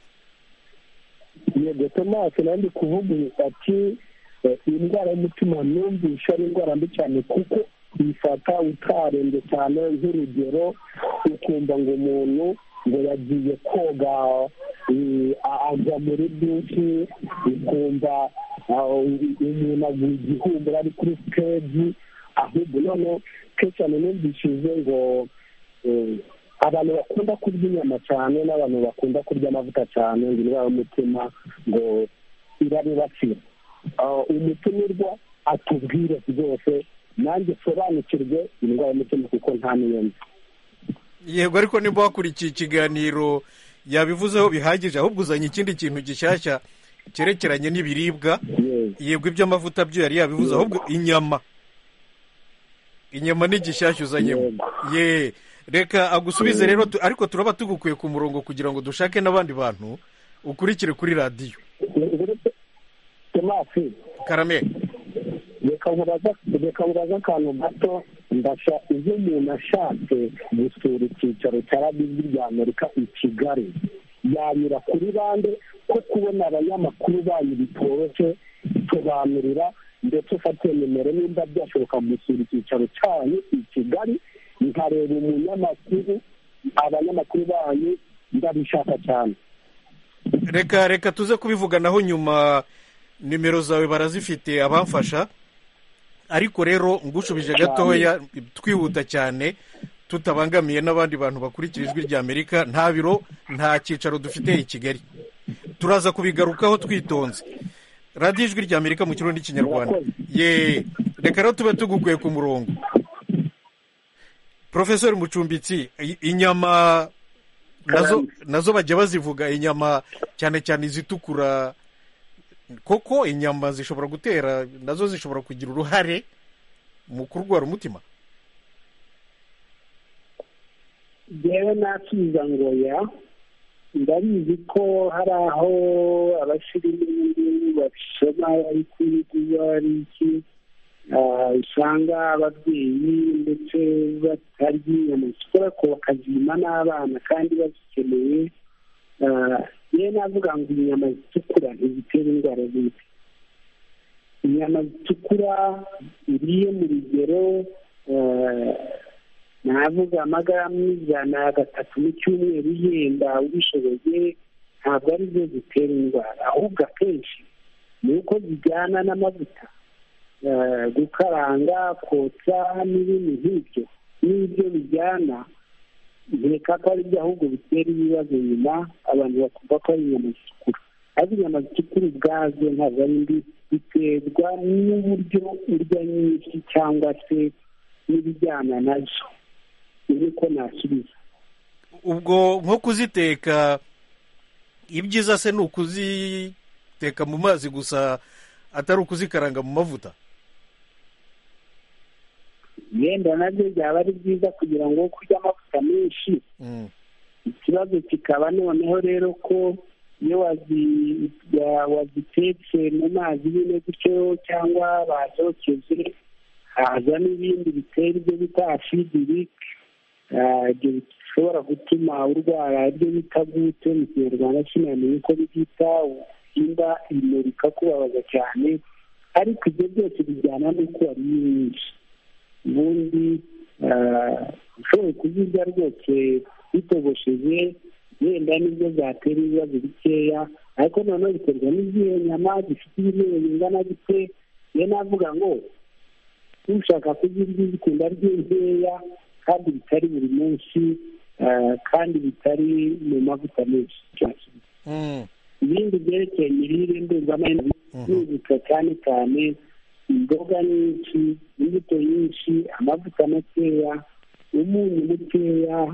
yego Tomasi, nandi kuvuga ati indwara y'umutima numvisha ari indwara mbi cyane, kuko uyifata utarembye cyane. nk'urugero ukumva ngo umuntu ngo yagiye koga ajya muri dushi, ukumva umuntu aguye igihumuro ari kuri siteji. ahubwo noneho kenshi cyane numvishije ngo abantu bakunda kurya inyama cyane n'abantu bakunda kurya amavuta cyane, ngo indwara y'umutima ngo irabibasira. umutumirwa atubwire rwose, nanjye sobanukirwe indwara y'umutima kuko nta niyonzi. yego, ariko niba wakurikiye ikiganiro yabivuzeho bihagije, ahubwo uzanye ikindi kintu gishyashya cyerekeranye n'ibiribwa. yego, iby'amavuta byo yari yabivuze, ahubwo inyama inyama ni gishyashya uzanyemo. ye reka agusubize rero, ariko turaba tugukuye ku murongo kugira ngo dushake n'abandi bantu ukurikire kuri radiyo. Tomasi, karame, reka nkubaza akantu gato. ndasha iyo umuntu ashatse gusura icyicaro cya radiyo ijwi ry'Amerika i Kigali, yanyura kuri bande ko kubona abanyamakuru banyu bitoroshye? tubanurira ndetse ufate nimero nimba byashoboka gusura icyicaro cyanyu i Kigali, nkareba umunyamakuru, abanyamakuru banyu ndabishaka cyane. reka reka tuze kubivuganaho nyuma. nimero zawe barazifite abamfasha, ariko rero ngushubije gatoya twihuta cyane tutabangamiye n'abandi bantu bakurikira ijwi ry'Amerika. nta biro, nta cyicaro dufite i Kigali. turaza kubigarukaho twitonze. radiyo ijwi ry'Amerika mu kirundi n'ikinyarwanda. ye reka rero tube tugukuye ku murongo. Profesor Mucumbitsi, inyama nazo nazo bajya bazivuga, inyama cyane cyane izitukura. koko inyama zishobora gutera, nazo zishobora kugira uruhare mu kurwara umutima? yewe nasubiza ngo ya, ndabizi ko hari aho abasirimu babisoma bari kwiga ari iki, usanga ababyeyi ndetse batarya inyama zikora ko bakazima n'abana kandi bazikeneye. yewe navuga ngo inyama zitukura ntizitera indwara z'umutima. inyama zitukura iriye mu rugero navuga amagaramu ijana gatatu mu cyumweru yenda ubishoboye, ntabwo ari zo zitera indwara, ahubwo akenshi ni uko zijyana n'amavuta, gukaranga, kotsa n'ibindi nk'ibyo. n'ibyo bijyana nkeka ko ari byo ahubwo bitera ibibazo nyuma, abantu bakumva ko ari inyama zitukura. ariko inyama zitukura ubwazo ntabwo ari mbi, biterwa n'uburyo urya nyinshi cyangwa se n'ibijyana nazo. niko nasubiza. ubwo nko kuziteka, ibyiza se ni ukuziteka mu mazi gusa, atari ukuzikaranga mu mavuta? yenda nabyo byaba ari byiza kugira ngo kurya amavuta menshi. Ikibazo kikaba noneho rero ko iyo wazitetse mu mazi nyine gutyo cyangwa bazokeje haza n'ibindi bitera ibyo bita acidirike, ibyo bishobora gutuma urwara ibyo bita gute mu kinyarwanda sinamenye uko byita, usimba ibintu bikakubabaza cyane, ariko ibyo byose bijyana n'uko wariye nyinshi. Ubundi ushoboye kuzirya rwose bitogosheje yenda nibyo zatera ibibazo bikeya, ariko noneho biterwa n'izihe nyama zifite ibinure bingana gute. iyo navuga ngo ushaka kuzirya zikunda ari nkeya kandi bitari buri munsi kandi bitari mu mavuta menshi. Ibindi byerekeye imirire ndumva nibuka cyane cyane imboga nyinshi, imbuto nyinshi, amavuta makeya, umunyu mukeya,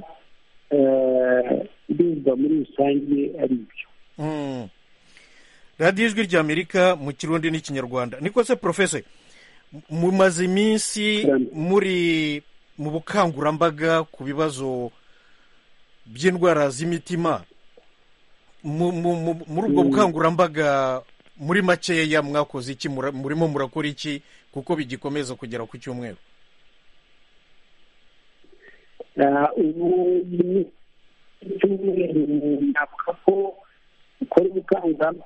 ndumva muri rusange ari byo. radiyo ijwi ry'Amerika mu kirundi n'ikinyarwanda. niko se Professor, mumaze iminsi muri mu bukangurambaga ku bibazo by'indwara z'imitima. muri ubwo bukangurambaga muri makeya mwakoze iki, murimo murakora iki kuko bigikomeza kugera ku cyumweru? ubu icyumweru navuga ko dukora ubukangurambaga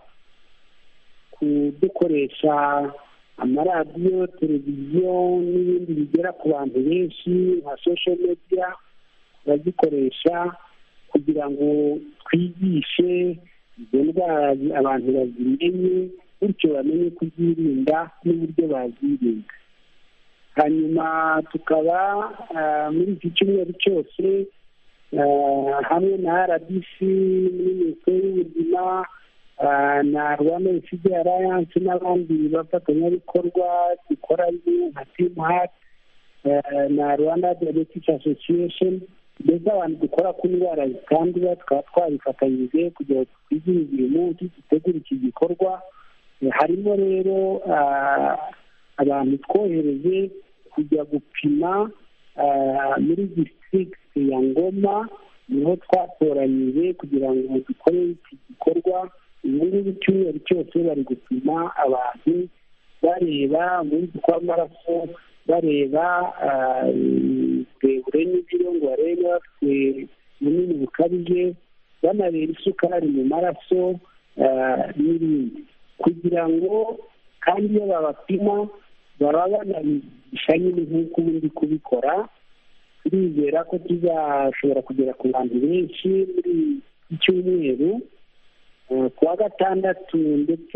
dukoresha amaradiyo, televiziyo n'ibindi bigera ku bantu benshi nka social media, bazikoresha kugira ngo twigishe izo ndwara abantu bazimenye, bityo bamenye kuzirinda n'uburyo bazirinda. hanyuma tukaba muri iki cyumweru cyose hamwe na R D C muri Minisiteri y'Ubuzima na Rwanda Refugee Alliance n'abandi bafatanyabikorwa dukoranye nka Team Heart na Rwanda Diabetes Association, mbese abantu dukora ku ndwara zitandura tukaba twabifatanyije kugira ngo twizihize uyu munsi, dutegure iki gikorwa. harimo rero abantu twohereje kujya gupima muri district ya Ngoma, niho twatoranyije kugira ngo dukore iki gikorwa. ubu ngubu icyumweru cyose bari gupima abantu, bareba umuvuduko w'amaraso, bareba uburebure n'ibiro ngo barebe bafite bunini bukabije, banareba isukari mu maraso n'ibindi, kugira ngo kandi iyo babapima baba banabigisha nyine nk'uko ubundi kubikora. turizera ko tuzashobora kugera ku bantu benshi muri iki cyumweru. ku wa gatandatu ndetse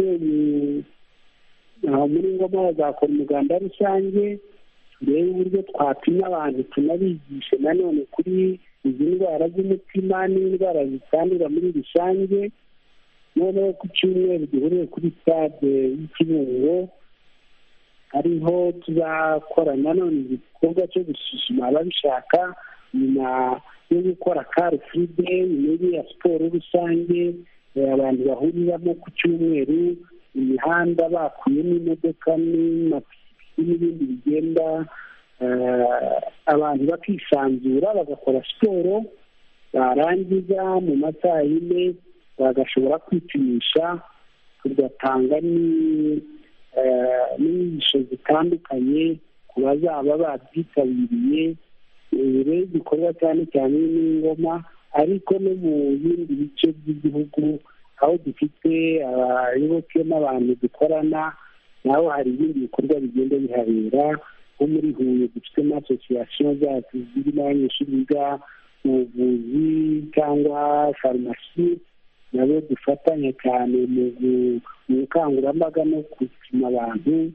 muri Ngoma bazakora umuganda rusange, turebe uburyo twapima abantu tunabigishe nanone kuri izi ndwara z'umutima n'indwara zitandura muri rusange. noneho ku cyumweru duhuriye kuri stade y'Ikibungo, ariho tuzakora nanone igikorwa cyo gusuzuma ababishaka nyuma yo gukora car free day, muri ya siporo rusange abantu bahuriramo ku cyumweru, imihanda bakuyemo imodoka n'amapikipiki n'ibindi bigenda, abantu bakisanzura bagakora siporo, barangiza mu masaha y'ine bagashobora kwipimisha, tugatanga n'inyigisho zitandukanye ku bazaba babyitabiriye. rero igikorwa cyane cyane n'Ingoma, ariko no mu bindi bice by'igihugu aho dufite abayoboke n'abantu dukorana naho hari ibindi bikorwa bigenda bihabera. nko muri Huye dufite n'asosiyasiyo zacu zirimo abanyeshuri biga ubuvuzi cyangwa farumasi, nabo dufatanya cyane mu bukangurambaga no gupima abantu.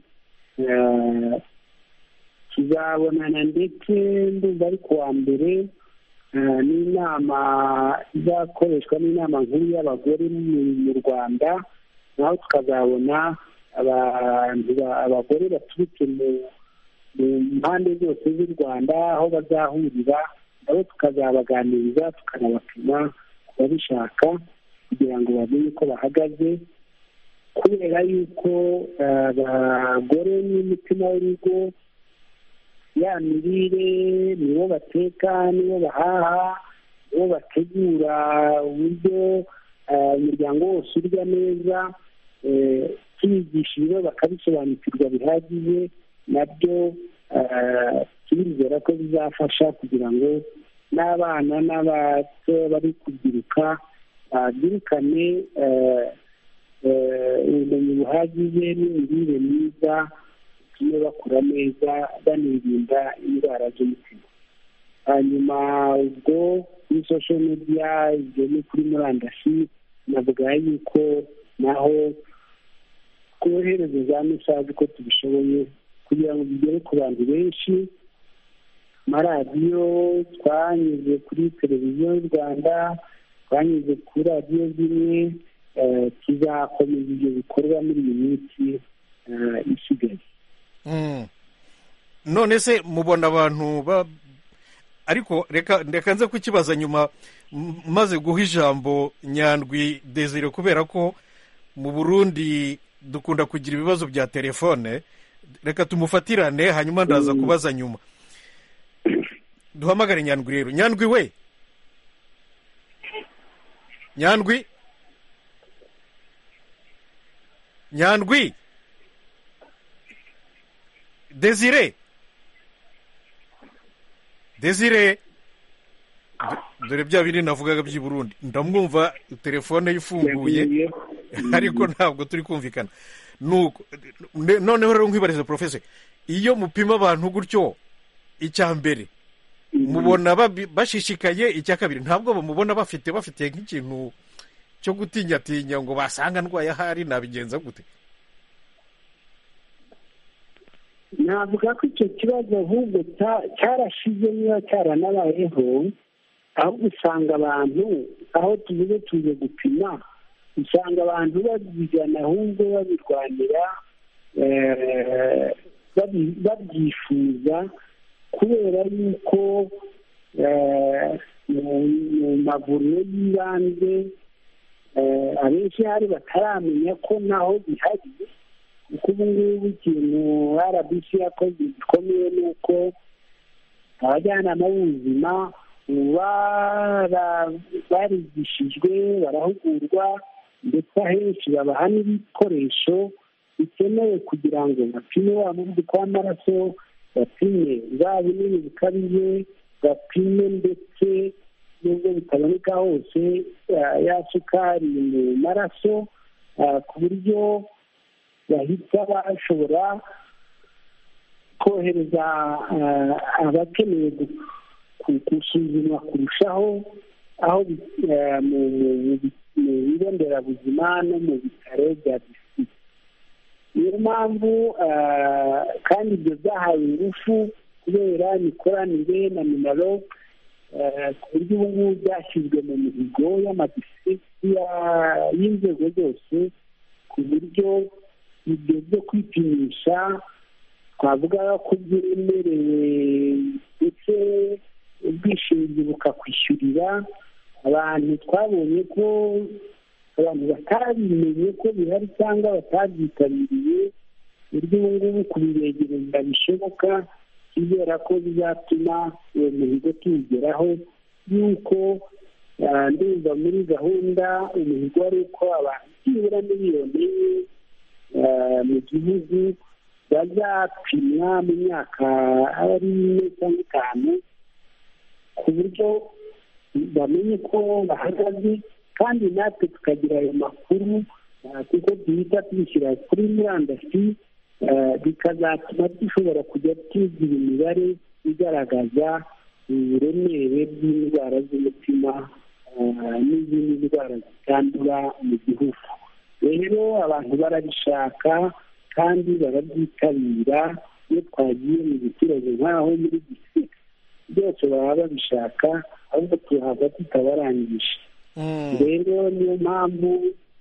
tuzabonana ndetse ndumva ari ku wa mbere n'inama izakoreshwa n'inama nkuru y'abagore mu Rwanda, naho tukazabona abagore baturutse mu mpande zose z'u Rwanda aho bazahurira, nabo tukazabaganiriza tukanabapima ku babishaka kugira ngo bamenye uko bahagaze, kubera yuko abagore n'umutima w'urugo ya mirire nibo bateka, nibo bahaha, nibo bategura uburyo umuryango wose urya neza. tubigishije bakabisobanukirwa bihagije, nabyo turizera ko bizafasha kugira ngo n'abana n'abato bari kubyiruka babirukane ubumenyi buhagije n'imirire myiza, bitume bakura neza banirinda indwara z'umutima. hanyuma ubwo kuri social media, ibyo ni kuri murandasi, navuga yuko naho twohereza za mesaje ko tubishoboye kugira ngo bigere ku bantu benshi. amaradiyo twanyuze kuri televiziyo y'u Rwanda, twanyuze kuri radiyo zimwe, tuzakomeza ibyo bikorwa muri iyi minsi isigaye. none se mubona abantu ba ariko reka reka nze kukibaza nyuma maze guha ijambo Nyandwi Desire, kubera ko mu Burundi dukunda kugira ibibazo bya telefone. Reka tumufatirane hanyuma ndaza kubaza nyuma. Duhamagare Nyandwi rero. Nyandwi we, Nyandwi Nyandwi Desire Desire dore bya biri navugaga by'i Burundi, ndamwumva telefone yifunguye ariko ntabwo turi kumvikana. Nuko noneho rero nkwibariza Professor, iyo mupima abantu gutyo, icya mbere mubona bashishikaye, icya kabiri ntabwo bamubona bafite bafite nk'ikintu cyo gutinya tinya ngo basanga ndwaye ahari, nabigenza gute? navuga ko icyo kibazo ahubwo cyarashize niba cyaranabayeho, aho usanga abantu aho tuvuze tuze gupima, usanga abantu babyigana ahubwo babirwanira, babyifuza, kubera yuko mu mavuriro y'ibanze abenshi hari bataramenya ko naho bihari. kuko ubu ngubu ikintu R B C yakoze gikomeye ni uko abajyanama b'ubuzima barigishijwe, barahugurwa, ndetse ahenshi babaha n'ibikoresho bikenewe kugira ngo bapime wa muvuduko w'amaraso, bapime bwa binini bikabije, bapime ndetse n'ubwo bitaboneka hose ya sukari mu maraso, ku buryo bahita bashobora kohereza abakeneye gusuzumwa kurushaho aho mu bigo nderabuzima no mu bitaro bya district. niyo mpamvu kandi ibyo byahawe ingufu kubera imikoranire na minaro, ku buryo ubu ngubu byashyizwe mu mihigo y'amadistrict y'inzego zose, ku buryo ibyo byo kwipimisha twavuga ko byemerewe, ndetse ubwishingizi bukakwishyurira abantu. Twabonye ko abantu batabimenye ko bihari cyangwa batabyitabiriye, uburyo ubu ngubu kubibegereza bishoboka, kubera ko bizatuma uwo muhigo tuwugeraho. yuko ndumva muri gahunda umuhigo ari uko abantu byibura miliyoni mu gihugu bazapimwa mu myaka ari ine cyangwa itanu, ku buryo bamenye ko bahagaze, kandi natwe tukagira ayo makuru kuko duhita tubishyira kuri murandasi, bikazatuma dushobora kujya tugira imibare igaragaza uburemere bw'indwara z'umutima n'izindi ndwara zitandura mu gihugu. Rero abantu barabishaka kandi barabyitabira. iyo twagiye mu giturage nk'aho muri district byose baba babishaka, ahubwo tuhava tutabarangije. rero niyo mpamvu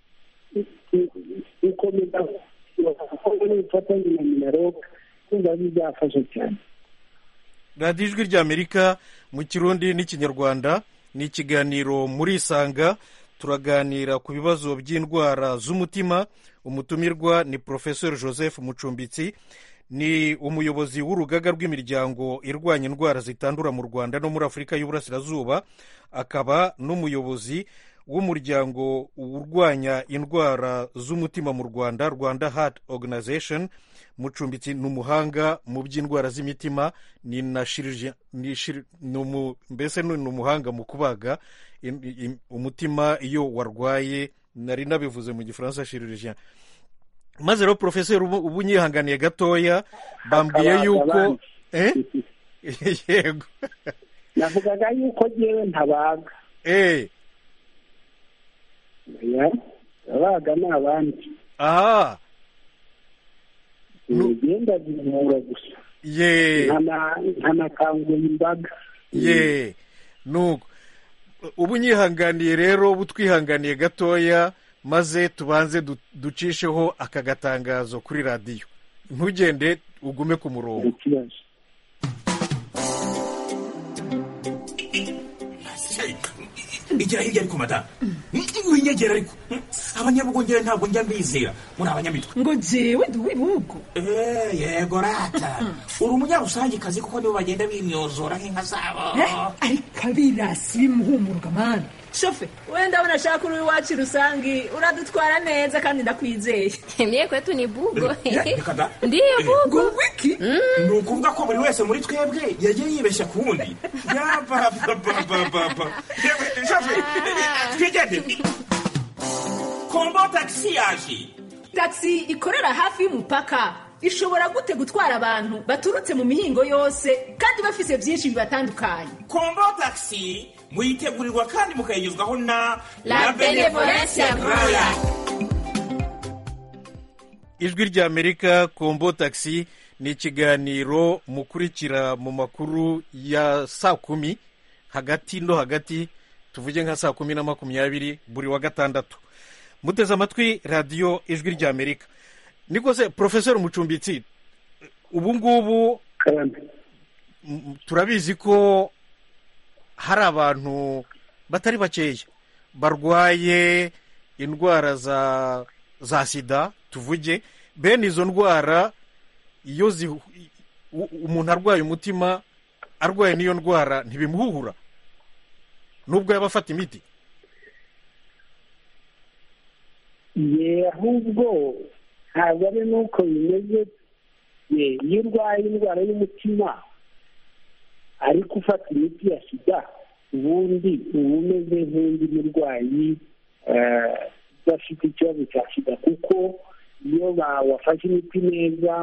gukomeza gufatanya na minaroc kumva bizafasha cyane. radiyo ijwi ry'amerika mu kirundi n'ikinyarwanda ni ikiganiro muri isanga. turaganira ku bibazo by'indwara z'umutima. umutumirwa ni Professor Joseph Mucumbitsi, ni umuyobozi w'urugaga rw'imiryango irwanya indwara zitandura mu Rwanda no muri Afurika y'Uburasirazuba, akaba n'umuyobozi w'umuryango urwanya indwara z'umutima mu Rwanda, Rwanda Heart Organization. Mucumbitsi ni umuhanga mu by'indwara z'imitima, ni na shirurgien, ni shir, numu, mbese ni umuhanga mu kubaga in, in, umutima iyo warwaye, nari nabivuze mu gifaransa chirurgien. Maze rero professeur ubu nyihanganiye gatoya, bambwiye yuko eh yego navugaga yuko jewe ntabaga eh ya abaga n'abandi. aha ugenda zivura gusa ye ntanakangura imbaga ye nuko ubu nyihanganiye rero ubu twihanganiye gatoya, maze tubanze ducisheho aka gatangazo kuri radiyo. Ntugende, ugume ku murongo. igira hirya ariko madamu winyegera ariko abanyabugongera ntabwo njya mbizera muri abanyamitwe ngo jewe ndi uw'ibihugu. yego rata uri umunyarusangikazi kuko nibo bagenda bimyozora nk'inka zabo. ariko abirasi bimuhumuruka mani shofe wenda abona ashaka uri iwacu rusangi uradutwara neza kandi ndakwizeye. Mie kwetu ni bugo. Ndiyo bugo. Wiki ni ukuvuga ko buri wese muri twebwe yagiye yibeshya ku wundi. Yabababababa shofe twigende kombo taxi yaje. Taxi ikorera hafi y'umupaka ishobora gute gutwara abantu baturutse mu mihingo yose kandi bafise byinshi bibatandukanye. Kombo taxi muyitegurirwa kandi mukayigezwaho na La Benevolence Royal. Ijwi rya Amerika. Kombo taxi ni ikiganiro mukurikira mu makuru ya saa kumi hagati no hagati, tuvuge nka saa kumi na makumyabiri buri wa gatandatu. Muteze amatwi radiyo Ijwi rya Amerika. Niko se Professor Mucumbitsi, ubu ngubu turabizi ko hari abantu batari bakeya barwaye indwara za za sida, tuvuge bene izo ndwara. Iyo umuntu arwaye umutima, arwaye n'iyo ndwara ntibimuhuhura nubwo yaba afata imiti. ye ahubwo ntabwo ari nuko bimeze. ye iyo urwaye indwara y'umutima ariko ufata imiti ya sida, ubundi uba umeze nk'undi murwayi udafite ikibazo cya sida, kuko iyo wafashe imiti neza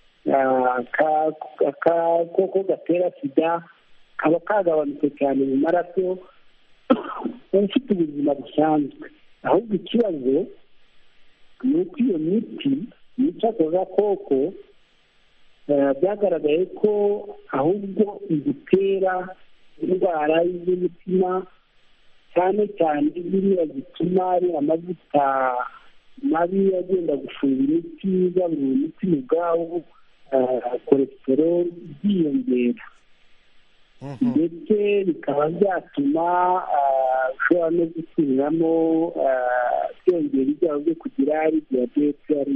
akakoko gatera sida kaba kagabanutse cyane mu maraso, uba ufite ubuzima busanzwe. ahubwo ikibazo ni uko iyo miti yica ako gakoko byagaragaye ko ahubwo igutera indwara z'umutima, cyane cyane ziriya zituma ari amavuta mabi agenda gufunga imiti, igaburira umutima ubwawo, cholesterol byiyongera, ndetse bikaba byatuma ushobora no gusubiriramo byongera ibyago byo kugira ari diyabete, ari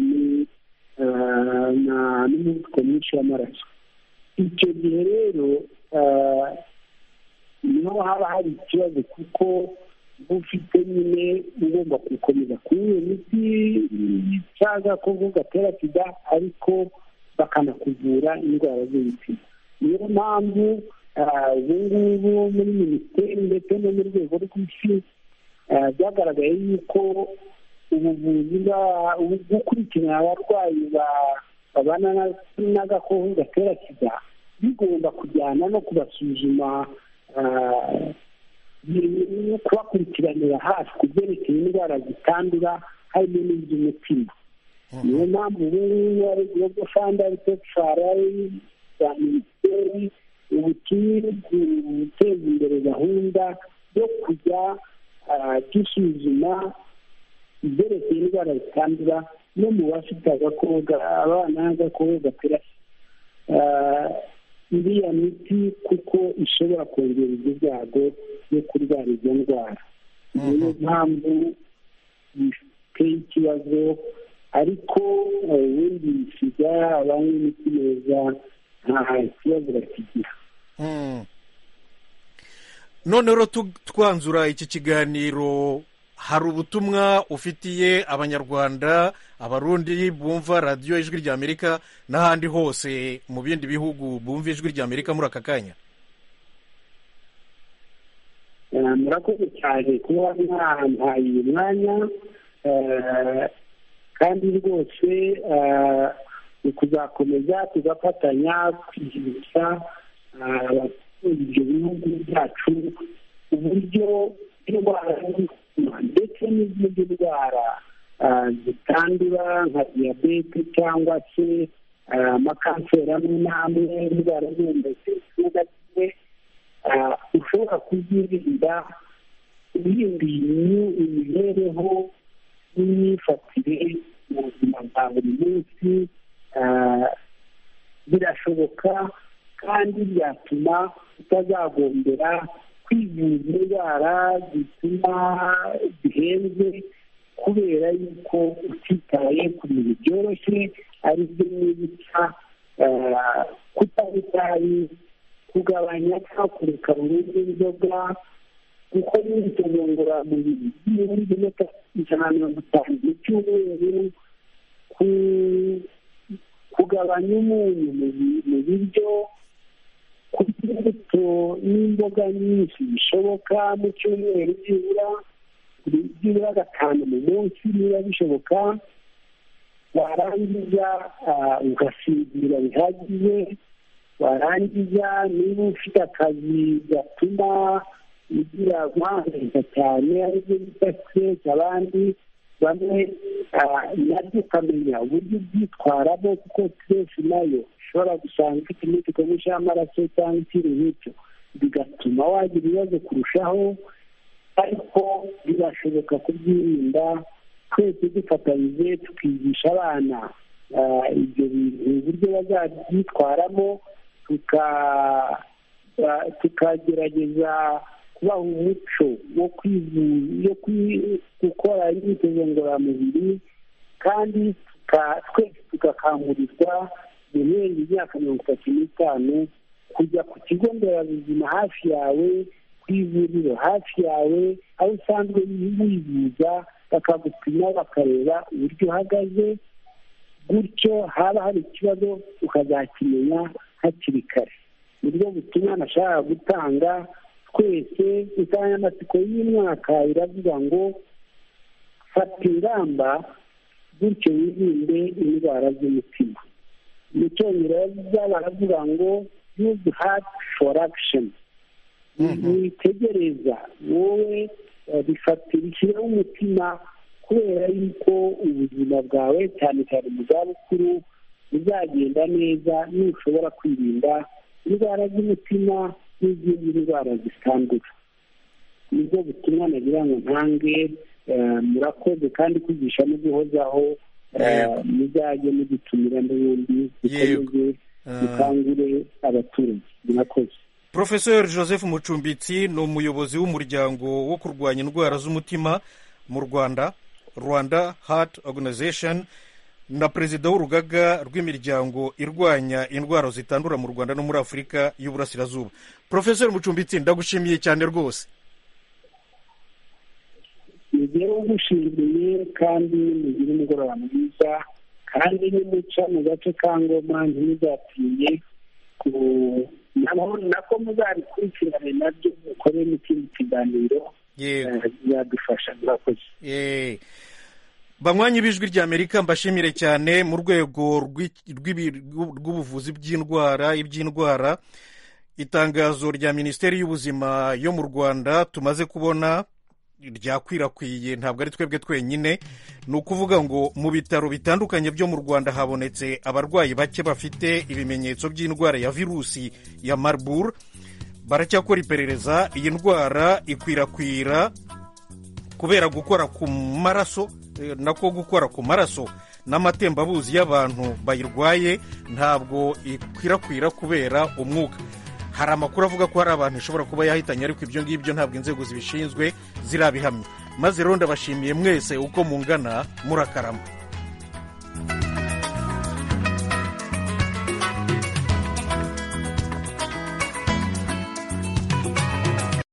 n'umuvuduko mwinshi w'amaraso. icyo gihe rero niho haba hari ikibazo, kuko uba ufite nyine ugomba gukomeza kunywa iyo miti yica agakoko gatera sida, ariko bakanakuvura indwara z'umutima. niyo mpamvu ubu ngubu muri minisiteri ndetse no mu rwego rw'isi byagaragaye yuko ubuvuzi bwo gukurikirana abarwayi babana n'agakoko gatera sida bigomba kujyana no kubasuzuma, kubakurikiranira hafi ku byerekeye indwara zitandura harimo n'iz'umutima. niyo mpamvu ubu ngubu ari global fund, ari pepfar, ari za minisiteri ubu turi guteza imbere gahunda yo kujya dusuzuma ibyerekeye indwara zitandura no mu bafite agakoko, abana n'agakoko gatera iriya miti, kuko ishobora kongera ibyo byago byo kurwara izo ndwara. niyo mpamvu biteye ikibazo, ariko ubundi sida abanywa imiti neza nta kibazo bakigira. none rero twanzura iki kiganiro, hari ubutumwa ufitiye abanyarwanda, abarundi bumva radiyo ijwi ry'Amerika n'ahandi hose mu bindi bihugu bumva ijwi ry'Amerika muri aka kanya? murakoze cyane kuba mwampaye uyu mwanya, kandi rwose ni kuzakomeza tugafatanya kwigisha ibyo bihugu byacu uburyo indwara ndetse n'izindi ndwara zitandura nka diyabete cyangwa se amakanseri amwe n'amwe, indwara z'ubuhumekero zimwe na zimwe ushobora kuzirinda uhinduye imibereho n'imyifatire mu buzima bwa buri munsi. Birashoboka kandi byatuma utazagombera kwivuza indwara zituma zihenze, kubera yuko utitaye ku bintu byoroshye ari byo n'ibita kutanywa itabi, kugabanya cyangwa kureka burundu inzoga, gukora imyitozo ngororamubiri y'iminota ijana na mirongo itanu mu cyumweru, kugabanya umunyu mu biryo, kurya imbuto n'imboga nyinshi bishoboka mu cyumweru byibura byibura gatanu mu munsi niba bishoboka, warangiza ugasinzira bihagije, warangiza niba ufite akazi gatuma ugira guhangayika cyane aribyo bita stress, abandi bamwe nabyo ukamenya uburyo ubyitwaramo, kuko stress nayo ushobora gusanga ufite umuvuduko mwinshi w'amaraso cyangwa ikintu nk'icyo, bigatuma wagira ibibazo kurushaho, ariko birashoboka kubyirinda twese dufatanyije tukigisha abana ibyo bintu uburyo bazabyitwaramo, tukagerageza kubaha umuco wo gukora imyitozo ngororamubiri, kandi twese tugakangurirwa guhera imyaka mirongo itatu n'itanu kujya ku kigo nderabuzima hafi yawe, ku ivuriro hafi yawe, aho usanzwe wivuza bakagupima bakareba uburyo uhagaze, gutyo haba hari ikibazo ukazakimenya hakiri kare. nibwo butumwa nashaka gutanga. Twese insanganyamatsiko y'umwaka iravuga ngo fata ingamba bityo wirinde indwara z'umutima. Mu cyongereza baravuga ngo use heart for action. Witegereza wowe bifatira ishyireho umutima, kubera yuko ubuzima bwawe cyane cyane mu zabukuru buzagenda neza nushobora kwirinda indwara z'umutima n'izindi ndwara zitandura. Nibwo butumwa nagira ngo ntange. Murakoze kandi kwigisha no guhozaho, muzajye mugitumira n'ubundi dukomeze dukangure abaturage. Murakoze. Professeur Joseph Mucumbitsi ni umuyobozi w'umuryango wo kurwanya indwara z'umutima mu Rwanda, Rwanda Heart Organization, na perezida w'urugaga rw'imiryango irwanya indwara zitandura mu Rwanda no muri Afurika y'Uburasirazuba. Professeur Mucumbitsi, ndagushimiye cyane rwose. Nigere ugushimiye kandi mugire umugoroba mwiza, kandi nimuca mu gace ka Ngoma ntimuzatiye nako muzabikurikirane nabyo mukore n'ikindi kiganiro bizadufasha. Murakoze. Banywanyi b'ijwi ry'Amerika, mbashimire cyane mu rwego rw'ubuvuzi bw'indwara iby'indwara. Itangazo rya Minisiteri y'Ubuzima yo mu Rwanda tumaze kubona ryakwirakwiye, ntabwo ari twebwe twenyine. Ni ukuvuga ngo mu bitaro bitandukanye byo mu Rwanda habonetse abarwayi bake bafite ibimenyetso by'indwara ya virusi ya Marburg. Baracyakora iperereza. Iyi ndwara ikwirakwira kubera gukora ku maraso nako gukora ku maraso n'amatembabuzi y'abantu bayirwaye, ntabwo ikwirakwira kubera umwuka. Hari amakuru avuga ko hari abantu ishobora kuba yahitanye, ariko ibyo ngibyo ntabwo inzego zibishinzwe zirabihamya. Maze rero ndabashimiye mwese uko mungana, murakarama.